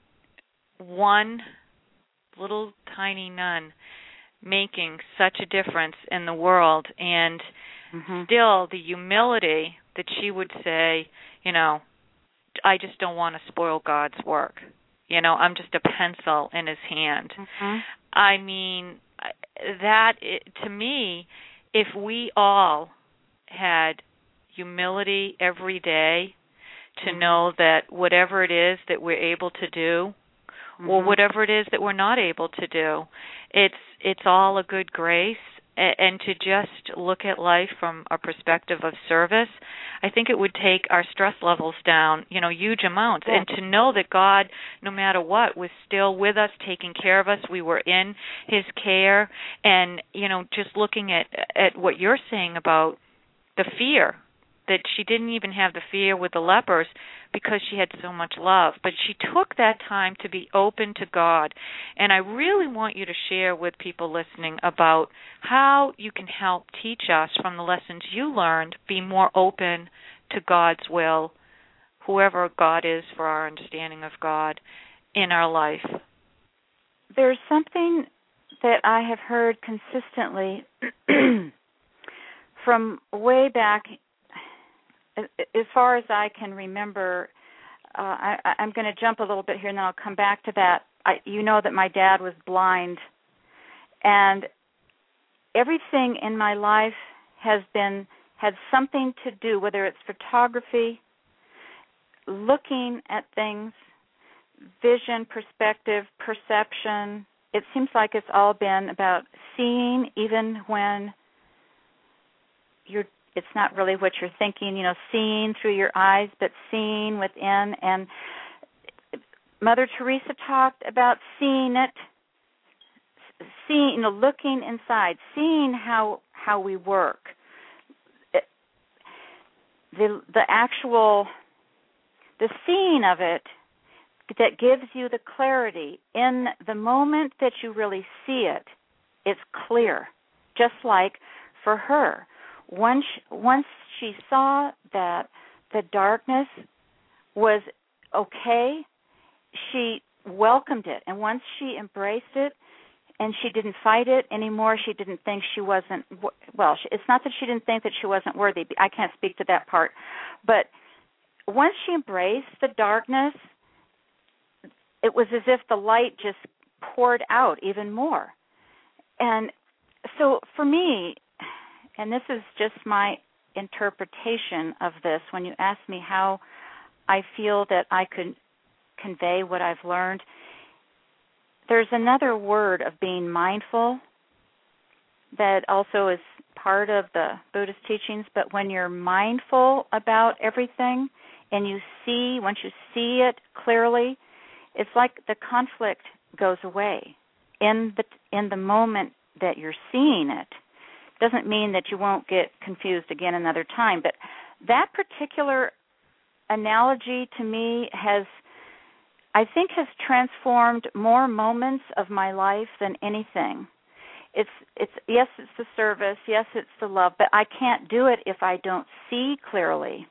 one little tiny nun making such a difference in the world, and mm-hmm. still the humility that she would say, you know, I just don't want to spoil God's work. You know, I'm just a pencil in his hand. Mm-hmm. I mean, that, to me, if we all had humility every day to mm-hmm. know that whatever it is that we're able to do, mm-hmm. or whatever it is that we're not able to do, it's it's all a good grace, and to just look at life from a perspective of service, I think it would take our stress levels down, you know, huge amounts. Yeah. And to know that God, no matter what, was still with us, taking care of us. We were in his care. And, you know, just looking at, at what you're saying about the fear, that she didn't even have the fear with the lepers because she had so much love. But she took that time to be open to God. And I really want you to share with people listening about how you can help teach us from the lessons you learned, be more open to God's will, whoever God is for our understanding of God in our life. There's something that I have heard consistently from way back. As far as I can remember, uh, I, I'm going to jump a little bit here, and then I'll come back to that. I, you know that my dad was blind, and everything in my life has been had something to do, whether it's photography, looking at things, vision, perspective, perception. It seems like it's all been about seeing, even when you're it's not really what you're thinking, you know, seeing through your eyes, but seeing within. And Mother Teresa talked about seeing it, seeing, you know, looking inside, seeing how how we work. It, the the actual, the seeing of it that gives you the clarity. In the moment that you really see it, it's clear, just like for her. Once, once she saw that the darkness was okay, she welcomed it. And once she embraced it and she didn't fight it anymore, she didn't think she wasn't, well, it's not that she didn't think that she wasn't worthy. I can't speak to that part. But once she embraced the darkness, it was as if the light just poured out even more. And so for me, and this is just my interpretation of this, when you ask me how I feel that I could convey what I've learned, there's another word of being mindful that also is part of the Buddhist teachings, but when you're mindful about everything, and you see, once you see it clearly, it's like the conflict goes away in the in the moment that you're seeing it. Doesn't mean that you won't get confused again another time, but that particular analogy to me has, I think, has transformed more moments of my life than anything. It's it's yes, it's the service, yes, it's the love, but I can't do it if I don't see clearly.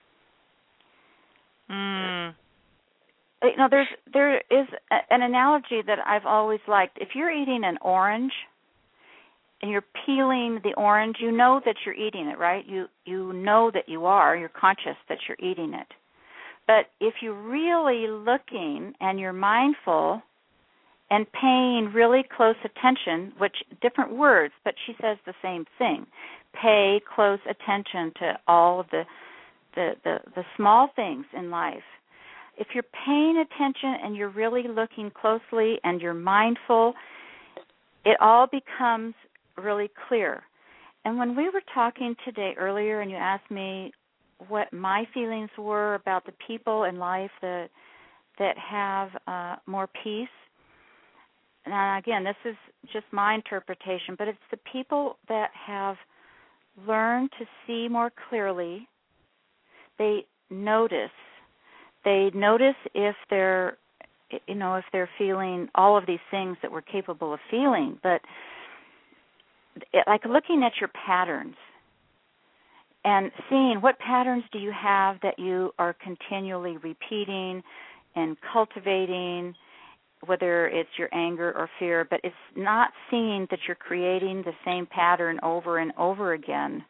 Mm. You know, there's there is a, an analogy that I've always liked. If you're eating an orange and you're peeling the orange, you know that you're eating it, right? You you know that you are. You're conscious that you're eating it. But if you're really looking and you're mindful and paying really close attention, which different words, but she says the same thing. Pay close attention to all of the the, the, the small things in life. If you're paying attention and you're really looking closely and you're mindful, it all becomes really clear. And when we were talking today earlier and you asked me what my feelings were about the people in life that that have uh, more peace, and again, this is just my interpretation, but it's the people that have learned to see more clearly. They notice. They notice if they're, you know, if they're feeling all of these things that we're capable of feeling, but it, like looking at your patterns and seeing what patterns do you have that you are continually repeating and cultivating, whether it's your anger or fear, but it's not seeing that you're creating the same pattern over and over again.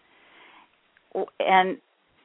And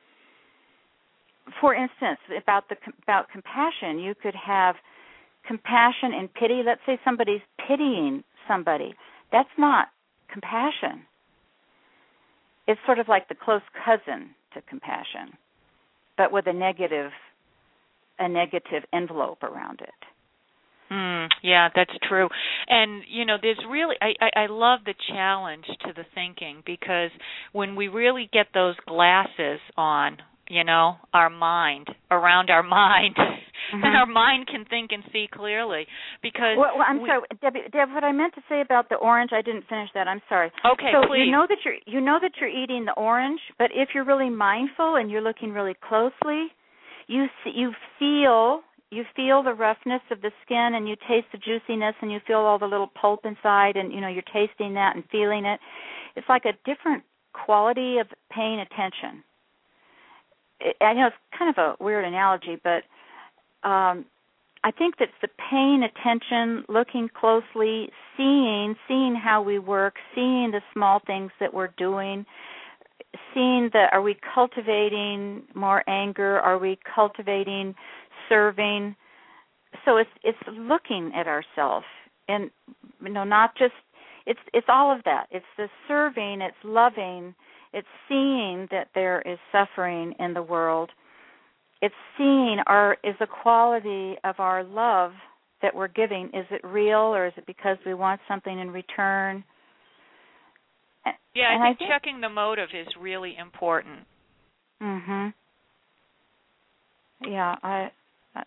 for instance, about the about compassion, you could have compassion and pity. Let's say somebody's pitying somebody. That's not compassion. It's sort of like the close cousin to compassion, but with a negative a negative envelope around it. Mm, yeah, that's true. And, you know, there's really, I, I, I love the challenge to the thinking, because when we really get those glasses on, you know, our mind, around our mind, mm-hmm. then our mind can think and see clearly. Because well, well I'm we, sorry, Debbie, Deb, what I meant to say about the orange, I didn't finish that. I'm sorry. Okay, so please. you know that you're you know that you're eating the orange, but if you're really mindful and you're looking really closely, you see, you feel you feel the roughness of the skin, and you taste the juiciness, and you feel all the little pulp inside, and you know you're tasting that and feeling it. It's like a different quality of paying attention. I know it's kind of a weird analogy, but um, I think that's the paying attention, looking closely, seeing, seeing how we work, seeing the small things that we're doing, seeing that are we cultivating more anger, are we cultivating serving. So it's it's looking at ourselves, and you know, not just it's it's all of that. It's the serving, it's loving. It's seeing that there is suffering in the world. It's seeing our is the quality of our love that we're giving. Is it real, or is it because we want something in return? Yeah, I and think, I think checking the motive is really important. Mhm. Yeah, I. I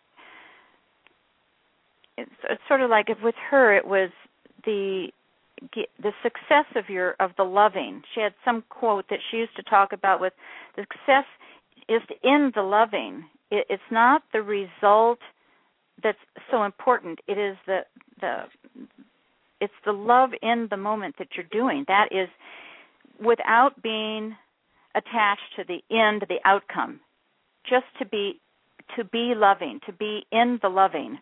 it's, it's sort of like if with her it was the. the success of your of the loving. She had some quote that she used to talk about with the success is in the loving. It, it's not the result that's so important. It is the the it's the love in the moment that you're doing. That is without being attached to the end, the outcome. Just to be to be loving, to be in the loving.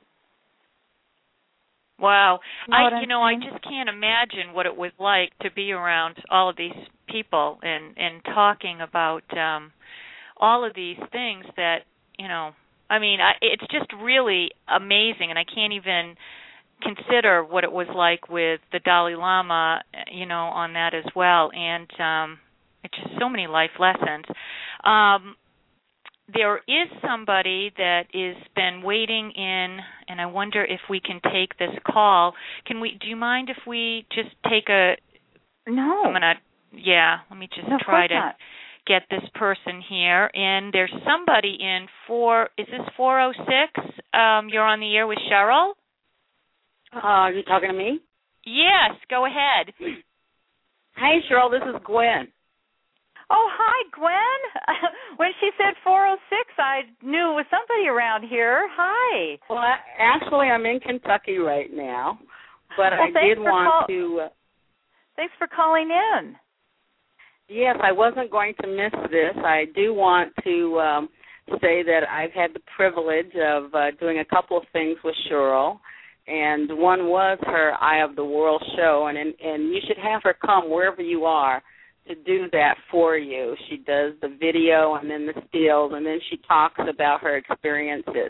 Wow. You know I you know, saying? I just can't imagine what it was like to be around all of these people and, and talking about um all of these things that, you know, I mean, I, it's just really amazing, and I can't even consider what it was like with the Dalai Lama, you know, on that as well. And um it's just so many life lessons. Um There is somebody that has been waiting in, and I wonder if we can take this call. Can we? Do you mind if we just take a? No. I'm gonna. Yeah. Let me just no, try of course to not. get this person here. And there's somebody in four, is this four oh six? Um, you're on the air with Cheryl? Uh, are you talking to me? Yes, go ahead. Hey, Cheryl, this is Gwen. Oh, hi, Gwen. When she said four oh six, I knew it was somebody around here. Hi. Well, I, actually, I'm in Kentucky right now, but well, I did want call- to... Uh, thanks for calling in. Yes, I wasn't going to miss this. I do want to um, say that I've had the privilege of uh, doing a couple of things with Cheryl, and one was her Eye of the World show, and, and and you should have her come wherever you are to do that for you. She does the video and then the stills, and then she talks about her experiences.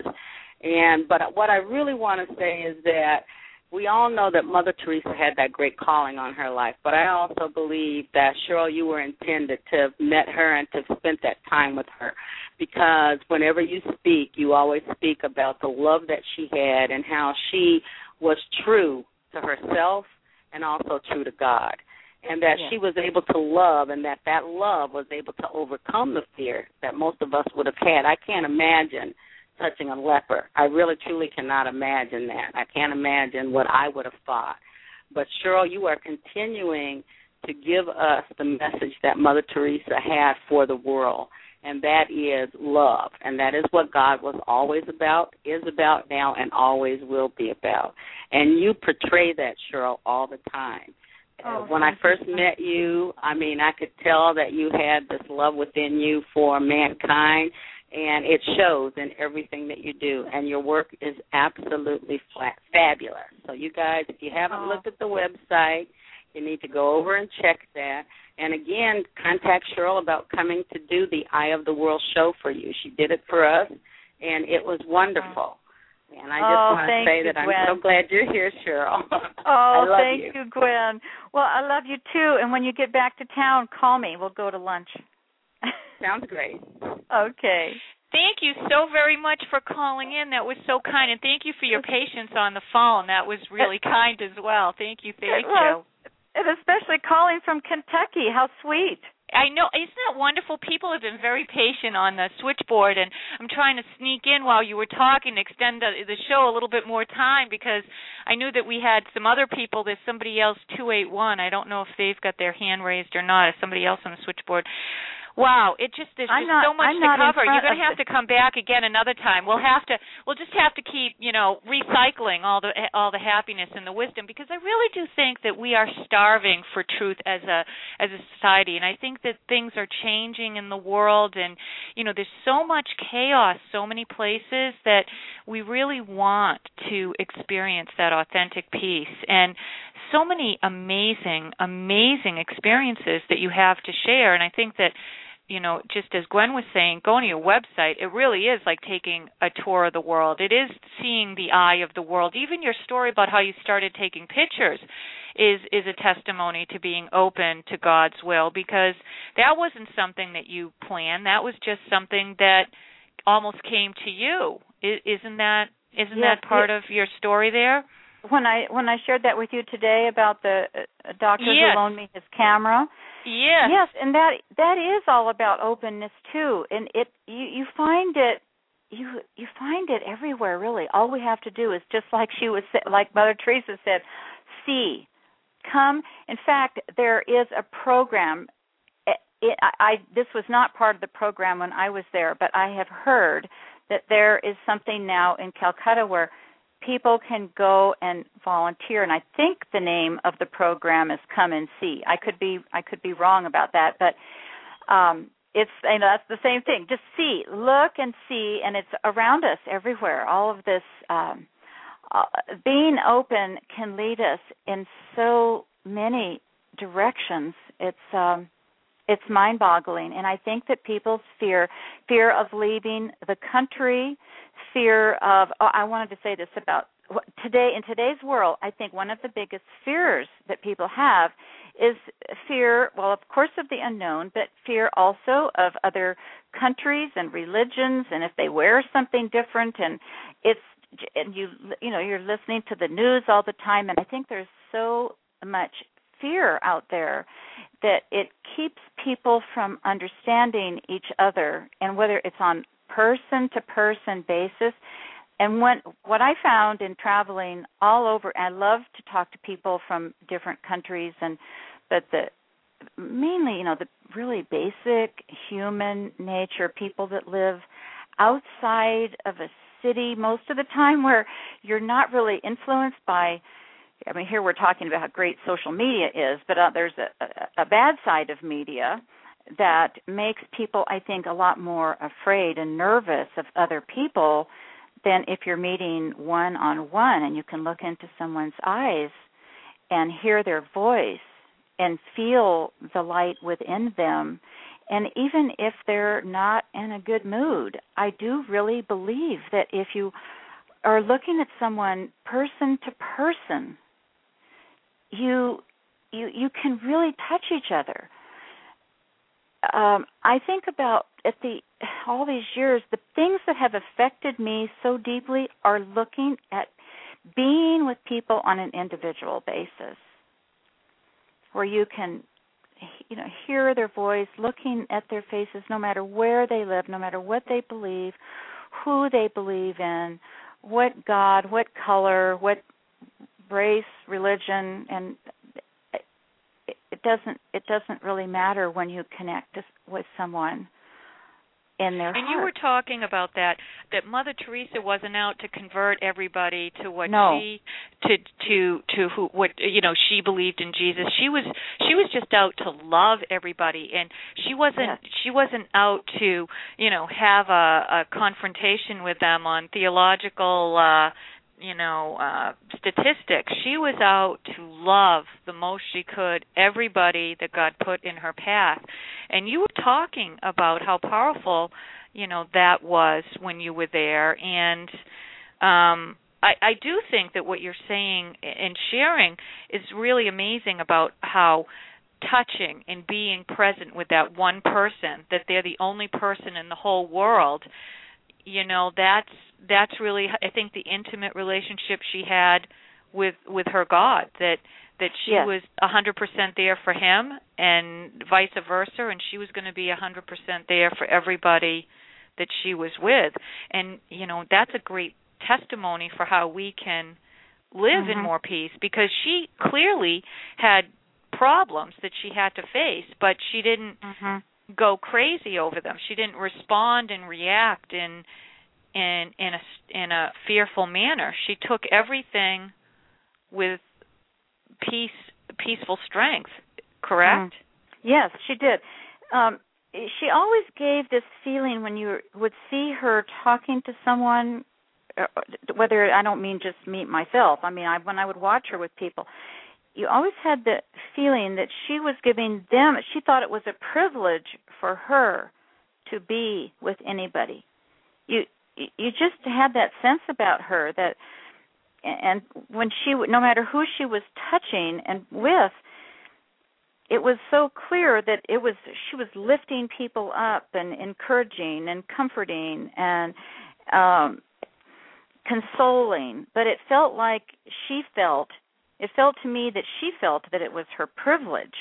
And but what I really want to say is that we all know that Mother Teresa had that great calling on her life, but I also believe that, Cheryl, you were intended to have met her and to have spent that time with her, because whenever you speak, you always speak about the love that she had and how she was true to herself and also true to God, and that yeah. she was able to love, and that that love was able to overcome the fear that most of us would have had. I can't imagine touching a leper. I really, truly cannot imagine that. I can't imagine what I would have thought. But, Cheryl, you are continuing to give us the message that Mother Teresa had for the world, and that is love. And that is what God was always about, is about now, and always will be about. And you portray that, Cheryl, all the time. Oh, when I first you. met you, I mean, I could tell that you had this love within you for mankind, and it shows in everything that you do, and your work is absolutely flat, fabulous. So you guys, if you haven't oh. looked at the website, you need to go over and check that. And again, contact Cheryl about coming to do the Eye of the World show for you. She did it for us, and it was wonderful. And I just oh, want to say you, that Gwen. I'm so glad you're here, Cheryl. Oh, I love thank you. you, Gwen. Well, I love you, too. And when you get back to town, call me. We'll go to lunch. Sounds great. Okay. Thank you so very much for calling in. That was so kind. And thank you for your patience on the phone. That was really kind as well. Thank you, thank you. And especially calling from Kentucky. How sweet. I know. Isn't that wonderful? People have been very patient on the switchboard, and I'm trying to sneak in while you were talking to extend the, the show a little bit more time, because I knew that we had some other people. There's somebody else, two eight one. I don't know if they've got their hand raised or not. Is somebody else on the switchboard? Wow, it just there's just not, so much I'm to cover. You're going to have the... to come back again another time. We'll have to we'll just have to keep, you know, recycling all the all the happiness and the wisdom, because I really do think that we are starving for truth as a as a society, and I think that things are changing in the world, and you know, there's so much chaos, so many places, that we really want to experience that authentic peace, and so many amazing amazing experiences that you have to share. And I think that, you know, just as Gwen was saying, going to your website, it really is like taking a tour of the world. It is seeing the eye of the world. Even your story about how you started taking pictures is is a testimony to being open to God's will, because that wasn't something that you planned. That was just something that almost came to you. Isn't that isn't yes, that part yes. of your story there? When I when I shared that with you today about the uh, doctor yes. who loaned me his camera. Yes. Yes, and that that is all about openness too. And it you, you find it you you find it everywhere, really. All we have to do is, just like she was like Mother Teresa said, see, come. In fact, there is a program. It, it, I, I this was not part of the program when I was there, but I have heard that there is something now in Calcutta where people can go and volunteer, and I think the name of the program is Come and See. I could be I could be wrong about that, but um, it's you know that's the same thing. Just see, look and see, and it's around us everywhere. All of this um, uh, being open can lead us in so many directions. It's um, it's mind-boggling, and I think that people's fear, fear of leaving the country, fear of, oh, I wanted to say this about today, in today's world, I think one of the biggest fears that people have is fear, well, of course, of the unknown, but fear also of other countries and religions, and if they wear something different, and it's, and you, you know, you're listening to the news all the time, and I think there's so much fear out there, that it keeps people from understanding each other, and whether it's on person-to-person basis. And when, what I found in traveling all over, I love to talk to people from different countries, and but the mainly, you know, the really basic human nature, people that live outside of a city most of the time, where you're not really influenced by, I mean, here we're talking about how great social media is, but uh, there's a, a, a bad side of media that makes people, I think, a lot more afraid and nervous of other people than if you're meeting one-on-one and you can look into someone's eyes and hear their voice and feel the light within them. And even if they're not in a good mood, I do really believe that if you are looking at someone person to person, you you you can really touch each other. Um, I think about at the all these years, the things that have affected me so deeply are looking at being with people on an individual basis, where you can, you know, hear their voice, looking at their faces, no matter where they live, no matter what they believe, who they believe in, what God, what color, what race, religion, and it doesn't it doesn't really matter when you connect with someone in their and heart. You were talking about that, that Mother Teresa wasn't out to convert everybody to what no. she to to to who what you know she believed in Jesus. She was she was just out to love everybody, and she wasn't yes. she wasn't out to, you know, have a, a confrontation with them on theological uh you know, uh, statistics. She was out to love the most she could everybody that God put in her path. And you were talking about how powerful, you know, that was when you were there. And um, I, I do think that what you're saying and sharing is really amazing about how touching and being present with that one person, that they're the only person in the whole world. You know, that's that's really, I think, the intimate relationship she had with with her God, that that she yes. was one hundred percent there for him and vice versa, and she was going to be one hundred percent there for everybody that she was with. And, you know, that's a great testimony for how we can live mm-hmm. in more peace, because she clearly had problems that she had to face, but she didn't mm-hmm. go crazy over them. She didn't respond and react in in in a in a fearful manner. She took everything with peace, peaceful strength. Correct? Mm. Yes, she did. Um, she always gave this feeling when you would see her talking to someone. Whether I don't mean just me myself. I mean, I, when I would watch her with people, you always had the feeling that she was giving them, she thought it was a privilege for her to be with anybody. You you just had that sense about her that, and when she, no matter who she was touching and with, it was so clear that it was, she was lifting people up and encouraging and comforting and um, consoling, but it felt like she felt It felt to me that she felt that it was her privilege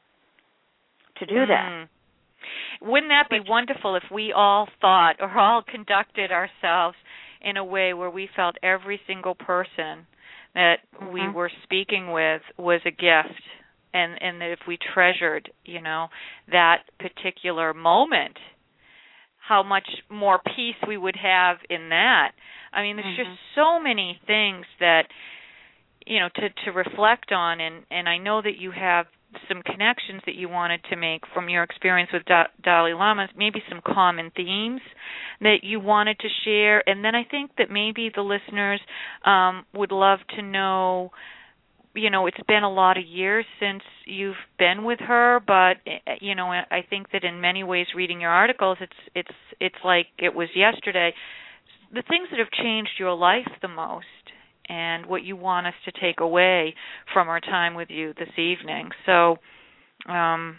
to do that. Mm. Wouldn't that be Which, wonderful if we all thought or all conducted ourselves in a way where we felt every single person that mm-hmm. we were speaking with was a gift, and, and that if we treasured, you know, that particular moment, how much more peace we would have in that. I mean, there's mm-hmm. just so many things that, you know, to, to reflect on, and, and I know that you have some connections that you wanted to make from your experience with da- Dalai Lama, maybe some common themes that you wanted to share, and then I think that maybe the listeners um, would love to know, you know, it's been a lot of years since you've been with her, but, you know, I think that in many ways reading your articles, it's it's it's like it was yesterday. The things that have changed your life the most, and what you want us to take away from our time with you this evening. So, um,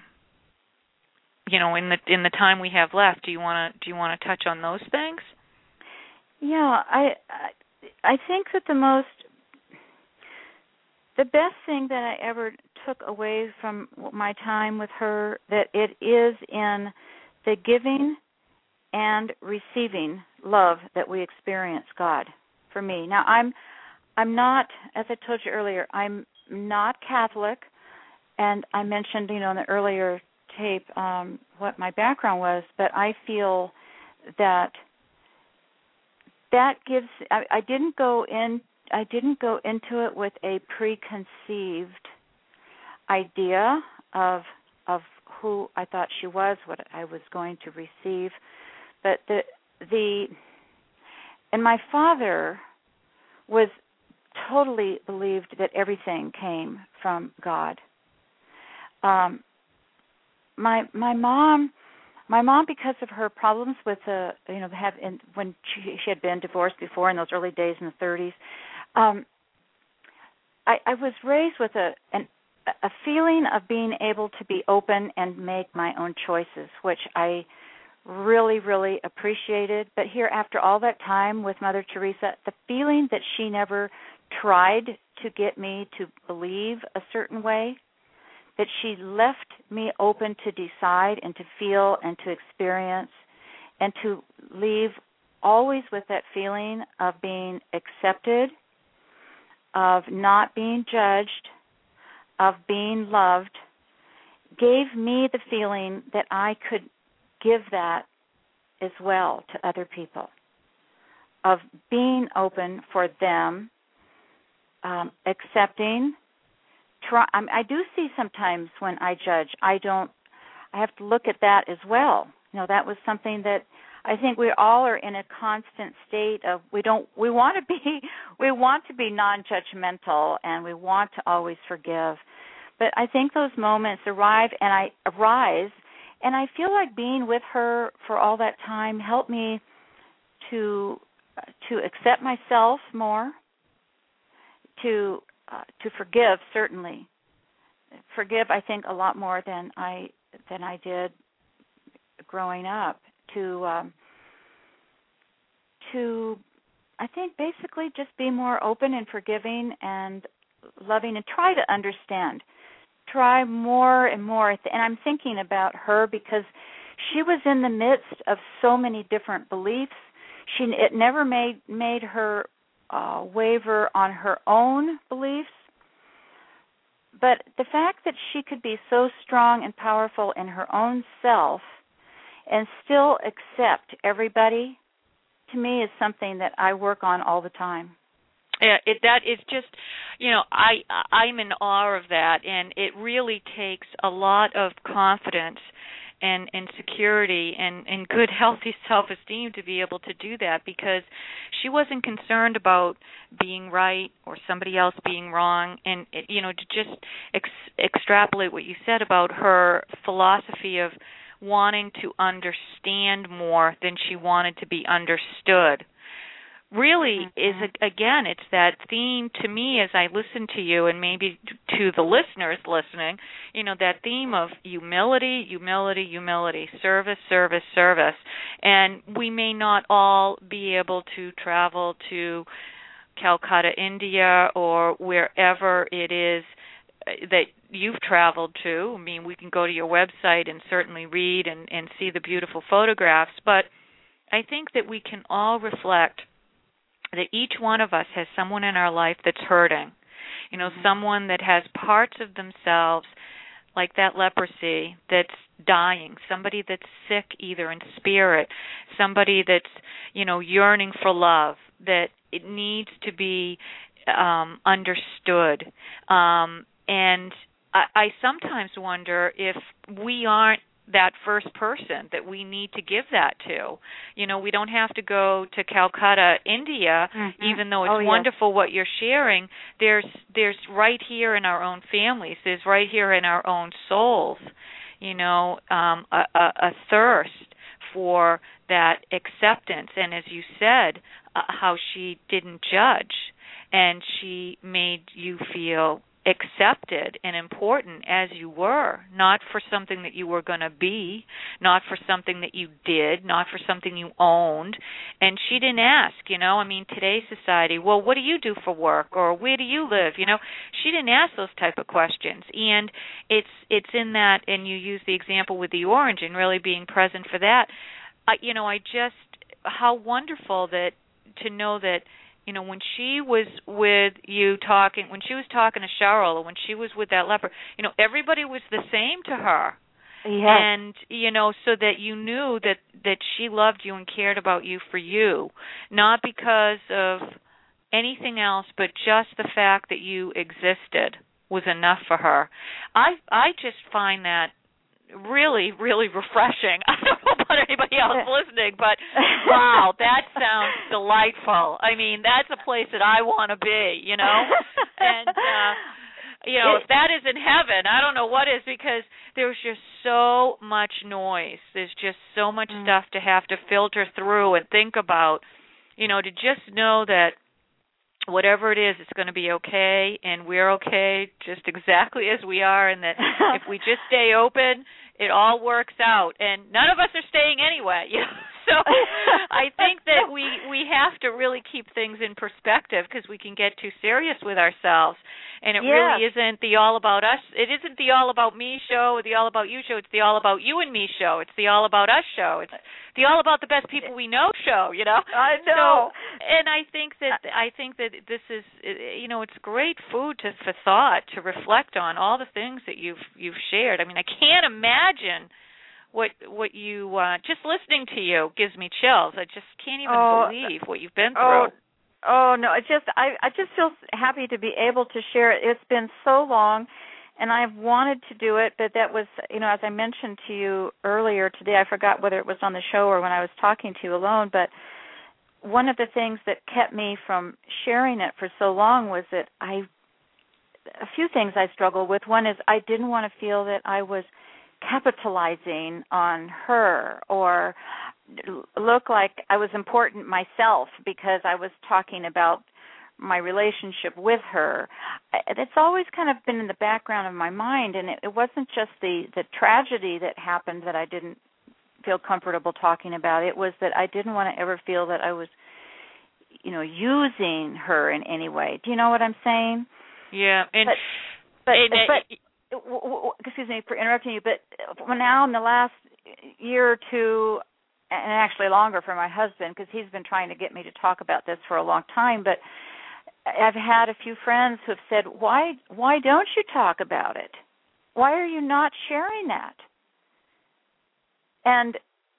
you know, in the in the time we have left, do you want to do you want to touch on those things? Yeah, I I think that the most the best thing that I ever took away from my time with her, that it is in the giving and receiving love that we experience God. For me, now I'm I'm not, as I told you earlier, I'm not Catholic, and I mentioned, you know, in the earlier tape um, what my background was, but I feel that that gives. I, I didn't go in. I didn't go into it with a preconceived idea of of who I thought she was, what I was going to receive, but the the and my father was totally believed that everything came from God. Um, my my mom, my mom, because of her problems with the, you know, have in, when she, she had been divorced before in those early days in the thirties, um, I, I was raised with a an, a feeling of being able to be open and make my own choices, which I really, really appreciated. But here, after all that time with Mother Teresa, the feeling that she never tried to get me to believe a certain way, that she left me open to decide and to feel and to experience, and to leave always with that feeling of being accepted, of not being judged, of being loved, gave me the feeling that I could give that as well to other people, of being open for them, um, accepting. Try, I, I do see sometimes when I judge, I don't. I have to look at that as well. You know, that was something that I think we all are in a constant state of we don't. We want to be. We want to be non-judgmental, and we want to always forgive. But I think those moments arrive and I arise. And I feel like being with her for all that time helped me to to accept myself more, to uh, to forgive, certainly. Forgive, I think, a lot more than I than I did growing up. To um, to I think basically just be more open and forgiving and loving, and try to understand. Try more and more, and I'm thinking about her because she was in the midst of so many different beliefs. She it never made made her uh, waver on her own beliefs, but the fact that she could be so strong and powerful in her own self and still accept everybody, to me, is something that I work on all the time. Yeah, it, that is just, you know, I, I'm in awe of that, and it really takes a lot of confidence and, and security and, and good, healthy self-esteem to be able to do that, because she wasn't concerned about being right or somebody else being wrong. And, it, you know, to just ex- extrapolate what you said about her philosophy of wanting to understand more than she wanted to be understood, really is, again, it's that theme to me as I listen to you, and maybe to the listeners listening, you know, that theme of humility, humility, humility, service, service, service. And we may not all be able to travel to Calcutta, India, or wherever it is that you've traveled to. I mean, we can go to your website and certainly read and, and see the beautiful photographs, but I think that we can all reflect that each one of us has someone in our life that's hurting, you know, someone that has parts of themselves, like that leprosy, that's dying, somebody that's sick either in spirit, somebody that's, you know, yearning for love, that it needs to be um, understood. Um, and I, I sometimes wonder if we aren't that first person that we need to give that to. You know, we don't have to go to Calcutta, India, mm-hmm. even though it's oh, wonderful yes. what you're sharing. There's there's right here in our own families, there's right here in our own souls, you know, um, a, a, a thirst for that acceptance. And as you said, uh, how she didn't judge, and she made you feel accepted and important as you were, not for something that you were going to be, not for something that you did, not for something you owned. And she didn't ask, you know, I mean, today's society, well, what do you do for work, or where do you live? You know, she didn't ask those type of questions. And it's it's in that, and you use the example with the orange and really being present for that. I, you know, I just, how wonderful that, to know that, you know, when she was with you talking, when she was talking to Cheryl, or when she was with that leper, you know, everybody was the same to her. Yes. And, you know, so that you knew that, that she loved you and cared about you for you, not because of anything else, but just the fact that you existed was enough for her. I I just find that really, really refreshing. I don't know about anybody else listening, but wow, that sounds delightful. I mean, that's a place that I want to be, you know? And, uh, you know, if that isn't heaven, I don't know what is, because there's just so much noise. There's just so much mm. stuff to have to filter through and think about, you know, to just know that whatever it is, it's going to be okay, and we're okay just exactly as we are, and that if we just stay open, it all works out. And none of us are staying anyway, you know? So I think that we, we have to really keep things in perspective, because we can get too serious with ourselves. And it yes. really isn't the all about us. It isn't the all about me show or the all about you show. It's the all about you and me show. It's the all about us show. It's the all about the best people we know show, you know? I know. So, and I think that I think that this is, you know, it's great food to, for thought, to reflect on all the things that you've you've shared. I mean, I can't imagine what what you uh, just listening to you gives me chills. I just can't even oh, believe what you've been through. Oh, oh no, it just I I just feel happy to be able to share it. It's been so long, and I've wanted to do it, but that was, you know, as I mentioned to you earlier today, I forgot whether it was on the show or when I was talking to you alone, but one of the things that kept me from sharing it for so long was that I, a few things I struggled with. One is I didn't want to feel that I was capitalizing on her or look like I was important myself because I was talking about my relationship with her. It's always kind of been in the background of my mind, and it, it wasn't just the, the tragedy that happened that I didn't feel comfortable talking about. It was that I didn't want to ever feel that I was, you know, using her in any way. Do you know what I'm saying? Yeah, and but but, and, but w- w- excuse me for interrupting you, but now in the last year or two, and actually longer for my husband, because he's been trying to get me to talk about this for a long time, but I've had a few friends who have said, why why don't you talk about it? Why are you not sharing that? And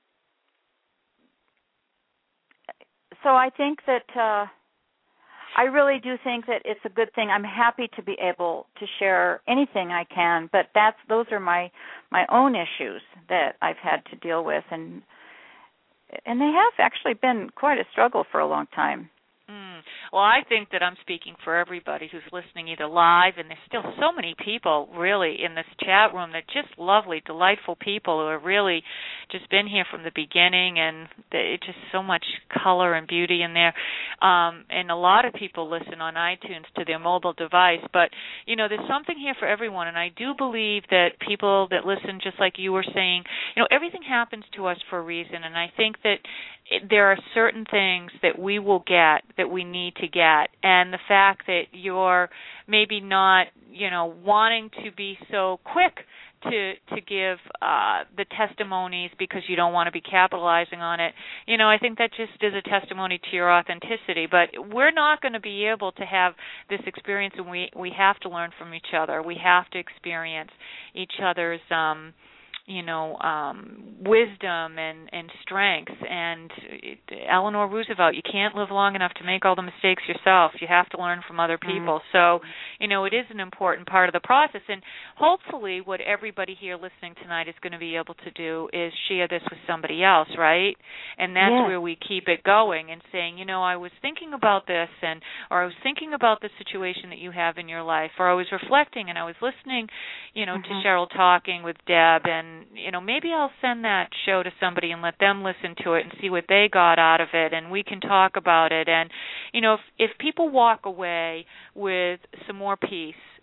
so I think that uh, I really do think that it's a good thing. I'm happy to be able to share anything I can, but that's those are my, my own issues that I've had to deal with, and and they have actually been quite a struggle for a long time. Mm. Well, I think that I'm speaking for everybody who's listening either live, and there's still so many people really in this chat room that just lovely, delightful people who have really just been here from the beginning, and it's just so much color and beauty in there. Um, and a lot of people listen on iTunes to their mobile device, but, you know, there's something here for everyone, and I do believe that people that listen, just like you were saying, you know, everything happens to us for a reason, and I think that it, there are certain things that we will get that we need to get, and the fact that you're maybe not, you know, wanting to be so quick to to give uh, the testimonies because you don't want to be capitalizing on it, you know, I think that just is a testimony to your authenticity. But we're not going to be able to have this experience, and we, we have to learn from each other. We have to experience each other's um you know, um, wisdom and, and strength. And Eleanor Roosevelt, you can't live long enough to make all the mistakes yourself. You have to learn from other people. Mm-hmm. So, you know, it is an important part of the process. And hopefully what everybody here listening tonight is going to be able to do is share this with somebody else, right? And that's yeah. where we keep it going and saying, you know, I was thinking about this, and or I was thinking about the situation that you have in your life, or I was reflecting and I was listening, you know, mm-hmm. to Cheryl talking with Deb, and you know, maybe I'll send that show to somebody and let them listen to it and see what they got out of it, and we can talk about it. And, you know, if, if people walk away with some more peace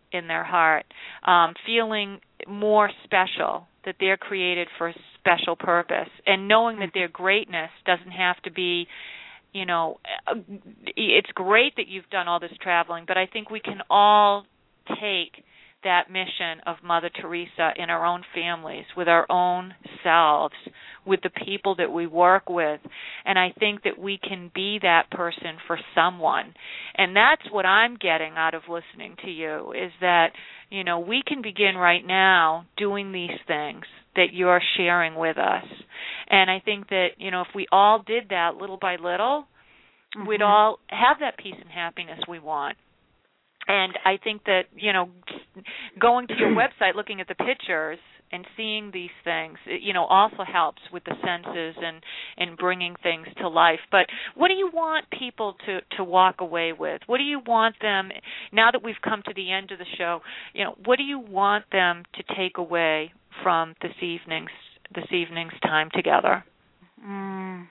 in their heart, um, feeling more special, that they're created for a special purpose, and knowing that their greatness doesn't have to be, you know, it's great that you've done all this traveling, but I think we can all take that mission of Mother Teresa in our own families, with our own selves, with the people that we work with. And I think that we can be that person for someone. And that's what I'm getting out of listening to you, is that, you know, we can begin right now doing these things that you're sharing with us. And I think that, you know, if we all did that little by little, mm-hmm. we'd all have that peace and happiness we want. And I think that, you know, going to your website, looking at the pictures and seeing these things, you know, also helps with the senses and, and bringing things to life. But what do you want people to, to walk away with? What do you want them, now that we've come to the end of the show, you know, what do you want them to take away from this evening's, this evening's time together? Mm.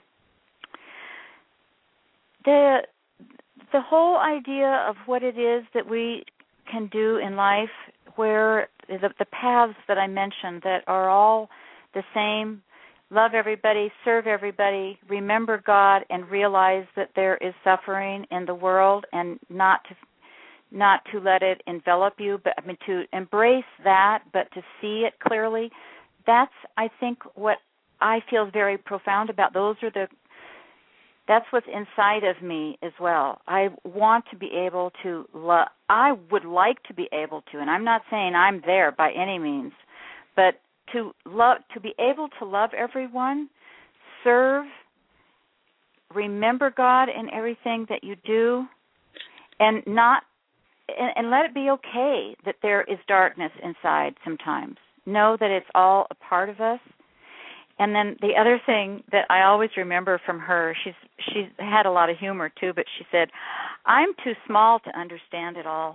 The... The whole idea of what it is that we can do in life, where the, the paths that I mentioned that are all the same, love everybody, serve everybody, remember God, and realize that there is suffering in the world, and not to not to let it envelop you, but I mean to embrace that, but to see it clearly. That's, I think, what I feel very profound about. Those are the That's what's inside of me as well. I want to be able to love. I would like to be able to, and I'm not saying I'm there by any means, but to love, to be able to love everyone, serve, remember God in everything that you do, and not, and, and let it be okay that there is darkness inside sometimes. Know that it's all a part of us. And then the other thing that I always remember from her, she's she's had a lot of humor too, but she said, "I'm too small to understand it all."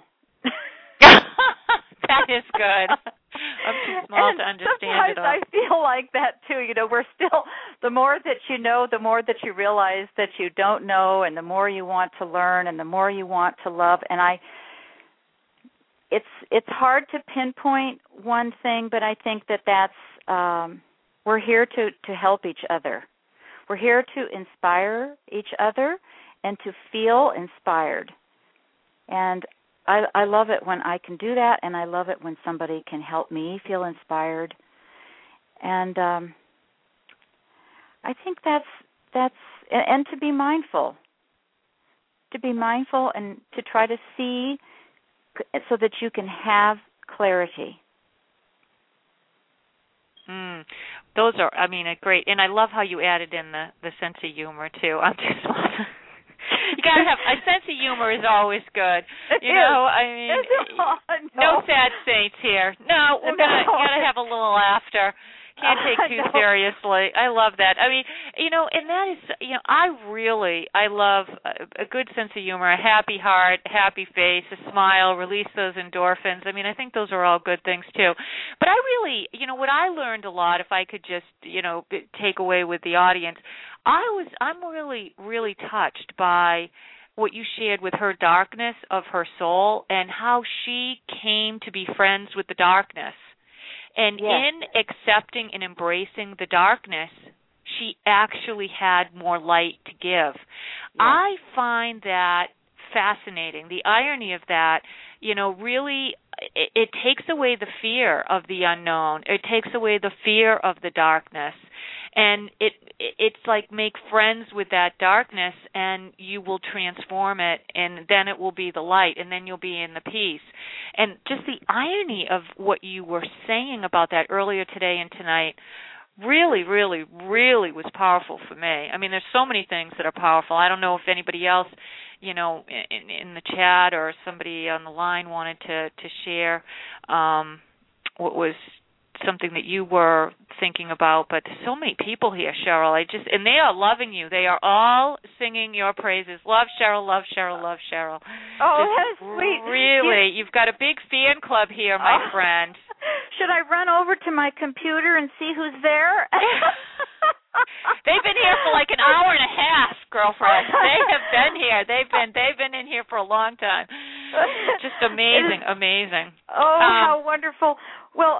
That is good. I'm too small and to understand it all. Sometimes I feel like that too. You know, we're still, the more that you know, the more that you realize that you don't know, and the more you want to learn, and the more you want to love. And I, it's it's hard to pinpoint one thing, but I think that that's. Um, We're here to, to help each other. We're here to inspire each other and to feel inspired. And I, I love it when I can do that, and I love it when somebody can help me feel inspired. And um, I think that's, that's and, and to be mindful. To be mindful and to try to see so that you can have clarity. Mm. Those are, I mean, a great, and I love how you added in the, the sense of humor too. I'm too small. You gotta have a sense of humor is always good. You know, I mean, oh, no. no sad saints here. No, we're no. gonna gotta have a little laughter. Can't take too no. seriously. I love that. I mean, you know, and that is, you know, I really, I love a, a good sense of humor, a happy heart, a happy face, a smile, release those endorphins. I mean, I think those are all good things too. But I really, you know, what I learned a lot, if I could just, you know, take away with the audience, I was, I'm really, really touched by what you shared with her darkness of her soul and how she came to be friends with the darkness. And yes. in accepting and embracing the darkness, she actually had more light to give. Yes. I find that fascinating. The irony of that, you know, really, it, it takes away the fear of the unknown. It takes away the fear of the darkness. And it it's like make friends with that darkness, and you will transform it, and then it will be the light, and then you'll be in the peace. And just the irony of what you were saying about that earlier today and tonight really, really, really was powerful for me. I mean, there's so many things that are powerful. I don't know if anybody else, you know, in, in the chat or somebody on the line wanted to, to share um, what was something that you were thinking about, but there's so many people here, Cheryl. I just and they are loving you. They are all singing your praises. Love Cheryl, love Cheryl, love Cheryl. Oh, just that's sweet. Really, you've got a big fan club here, my oh. friend. Should I run over to my computer and see who's there? They've been here for like an hour and a half, girlfriend. They have been here. They've been they've been in here for a long time. Just amazing, amazing. Oh, um, how wonderful. Well,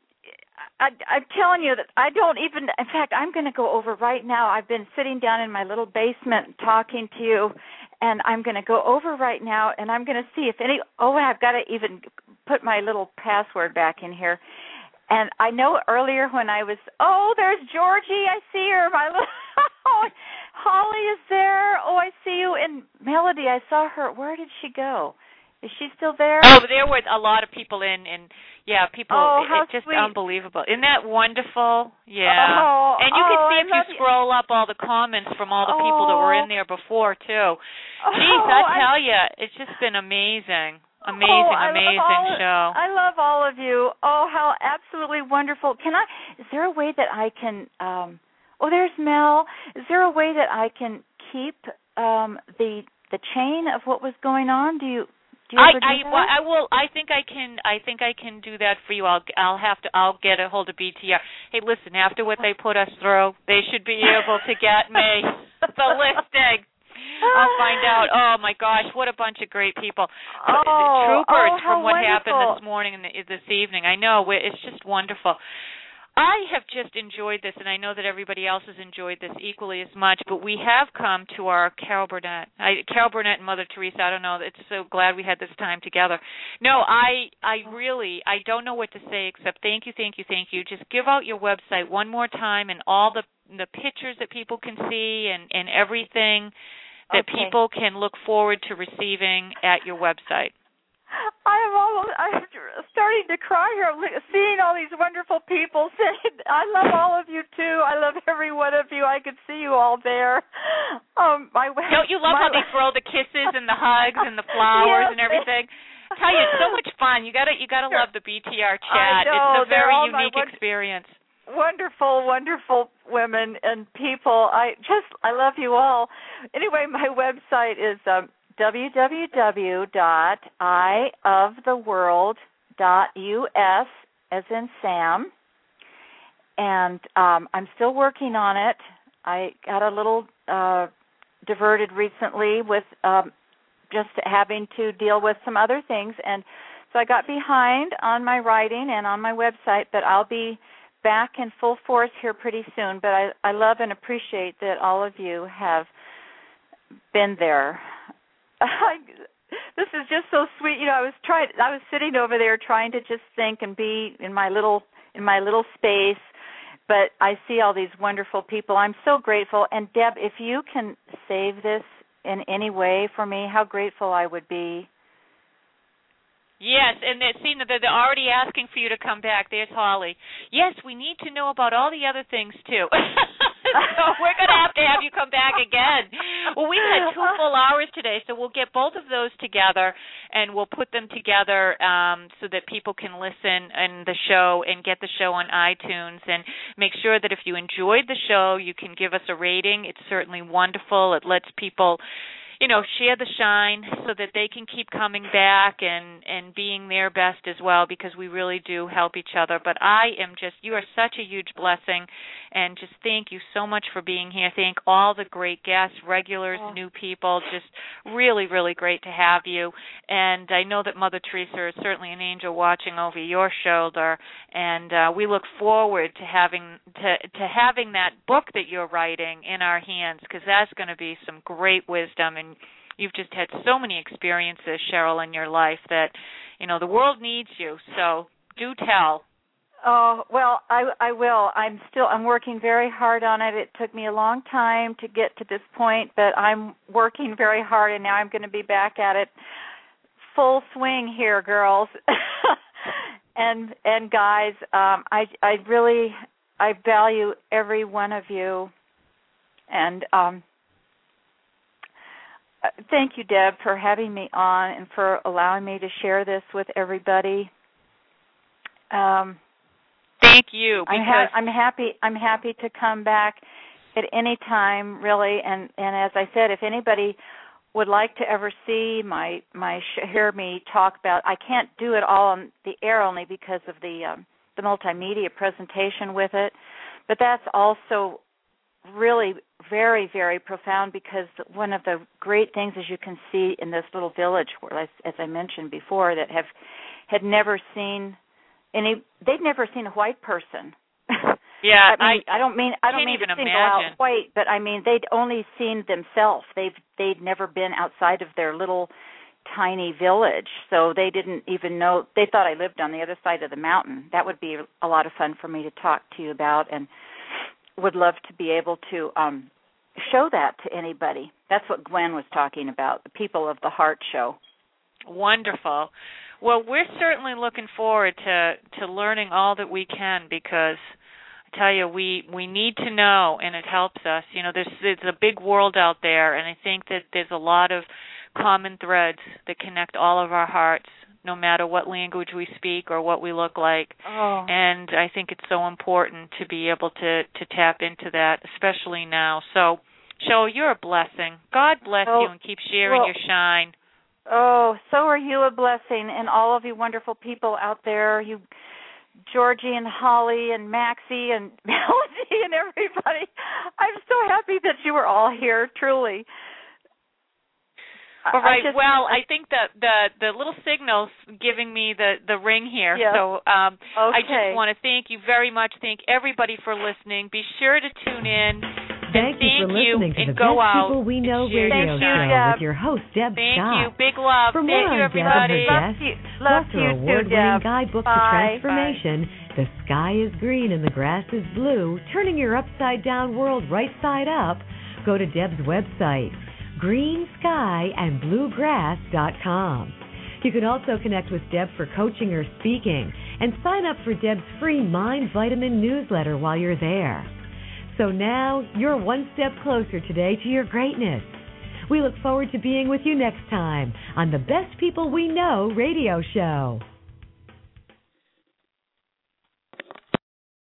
I, I'm telling you that I don't even, in fact, I'm going to go over right now. I've been sitting down in my little basement talking to you, and I'm going to go over right now, and I'm going to see if any, oh, I've got to even put my little password back in here. And I know earlier when I was, oh, there's Georgie. I see her. My little, oh, Holly is there. Oh, I see you. And Melody, I saw her. Where did she go? Is she still there? Oh, there were a lot of people in, and yeah, people. Oh, how it's just sweet. Unbelievable. Isn't that wonderful? Yeah. Oh, and you can oh, see I if you scroll up all the comments from all the oh. people that were in there before too. Oh, Jeez, I tell I... you, it's just been amazing. Amazing, oh, I amazing all, show. I love all of you. Oh, how absolutely wonderful. Can I, is there a way that I can, um, oh, there's Mel. Is there a way that I can keep um, the the chain of what was going on? Do you, do you I, ever do I, that? well, I will. I think I can. I think I can do that for you. I'll. I'll have to. I'll get a hold of B T R. Hey, listen. After what they put us through, they should be able to get me the listing. I'll find out. Oh my gosh, what a bunch of great people! Oh, Troopers oh, from what wonderful. happened this morning and this evening. I know it's just wonderful. I have just enjoyed this, and I know that everybody else has enjoyed this equally as much. But we have come to our Carol Burnett, I, Carol Burnett and Mother Teresa. I don't know. It's so glad we had this time together. No, I, I really, I don't know what to say except thank you, thank you, thank you. Just give out your website one more time and all the the pictures that people can see and and everything that okay. people can look forward to receiving at your website. I'm almost, I'm starting to cry here, seeing all these wonderful people. Saying, I love all of you too. I love every one of you. I could see you all there. Um, my don't you love my, how they throw the kisses and the hugs and the flowers yes. and everything? I tell you, it's so much fun. You gotta you gotta love the B T R chat. I know, it's a very unique one, experience. Wonderful, wonderful women and people. I just, I love you all. Anyway, my website is um, w w w dot eye of the world dot u s, as in Sam. And um, I'm still working on it. I got a little uh, diverted recently with um, just having to deal with some other things. And so I got behind on my writing and on my website, but I'll be back in full force here pretty soon. But I, I love and appreciate that all of you have been there. I, this is just so sweet. You know, I was trying. I was sitting over there trying to just think and be in my little in my little space. But I see all these wonderful people. I'm so grateful. And Deb, if you can save this in any way for me, how grateful I would be. Yes, and they're, see, they're already asking for you to come back. There's Holly. Yes, we need to know about all the other things, too. So we're going to have to have you come back again. Well, we've had two full hours today, so we'll get both of those together, and we'll put them together um, so that people can listen in the show and get the show on iTunes. And make sure that if you enjoyed the show, you can give us a rating. It's certainly wonderful. It lets people, you know, share the shine so that they can keep coming back and, and being their best as well, because we really do help each other. But I am just, you are such a huge blessing, and just thank you so much for being here. Thank all the great guests, regulars, oh. new people. Just really, really great to have you. And I know that Mother Teresa is certainly an angel watching over your shoulder, and uh, we look forward to having to, to having that book that you're writing in our hands, because that's going to be some great wisdom. And you've just had so many experiences, Cheryl, in your life that, you know, the world needs you. So do tell. Oh, well, I, I will. I'm still, I'm working very hard on it. It took me a long time to get to this point, but I'm working very hard, and now I'm going to be back at it full swing here, girls. and and guys, um, I, I really, I value every one of you. And um thank you, Deb, for having me on and for allowing me to share this with everybody. Um, Thank you. I'm, ha- I'm happy. I'm happy to come back at any time, really. And, and as I said, if anybody would like to ever see my my hear me talk about, I can't do it all on the air only because of the um, the multimedia presentation with it. But that's also really very, very profound, because one of the great things, as you can see in this little village, where, as, as I mentioned before, that have had never seen any, they'd never seen a white person. Yeah, I mean, I, I don't mean I don't mean to even single imagine. out white, but I mean they'd only seen themselves. They've they'd never been outside of their little tiny village, so they didn't even know. They thought I lived on the other side of the mountain. That would be a lot of fun for me to talk to you about, and would love to be able to um, show that to anybody. That's what Gwen was talking about, the People of the Heart show. Wonderful. Well, we're certainly looking forward to, to learning all that we can, because I tell you, we, we need to know, and it helps us. You know, there's, there's a big world out there, and I think that there's a lot of common threads that connect all of our hearts, no matter what language we speak or what we look like. Oh. And I think it's so important to be able to, to tap into that, especially now. So, Cheryl, you're a blessing. God bless oh, you and keep sharing well, your shine. Oh, so are you a blessing, and all of you wonderful people out there, you Georgie and Holly and Maxie and Melody and everybody. I'm so happy that you were all here, truly. All right. I just, well, I, I think the, the the little signal's giving me the, the ring here. Yeah. So um, okay. I just want to thank you very much. Thank everybody for listening. Be sure to tune in. Thank, and you for listening you, to the go Best out People We Know and share radio your show Deb. with your host, Deb Thank Scott. you. Big love. For Thank more you, on Deb and everybody. her Love guests, you, love plus her you award-winning too, guidebook Bye. to transformation, The Sky is Green and the Grass is Blue, turning your upside-down world right side up, go to Deb's website, green sky and blue grass dot com. You can also connect with Deb for coaching or speaking, and sign up for Deb's free Mind Vitamin newsletter while you're there. So now you're one step closer today to your greatness. We look forward to being with you next time on the Best People We Know radio show.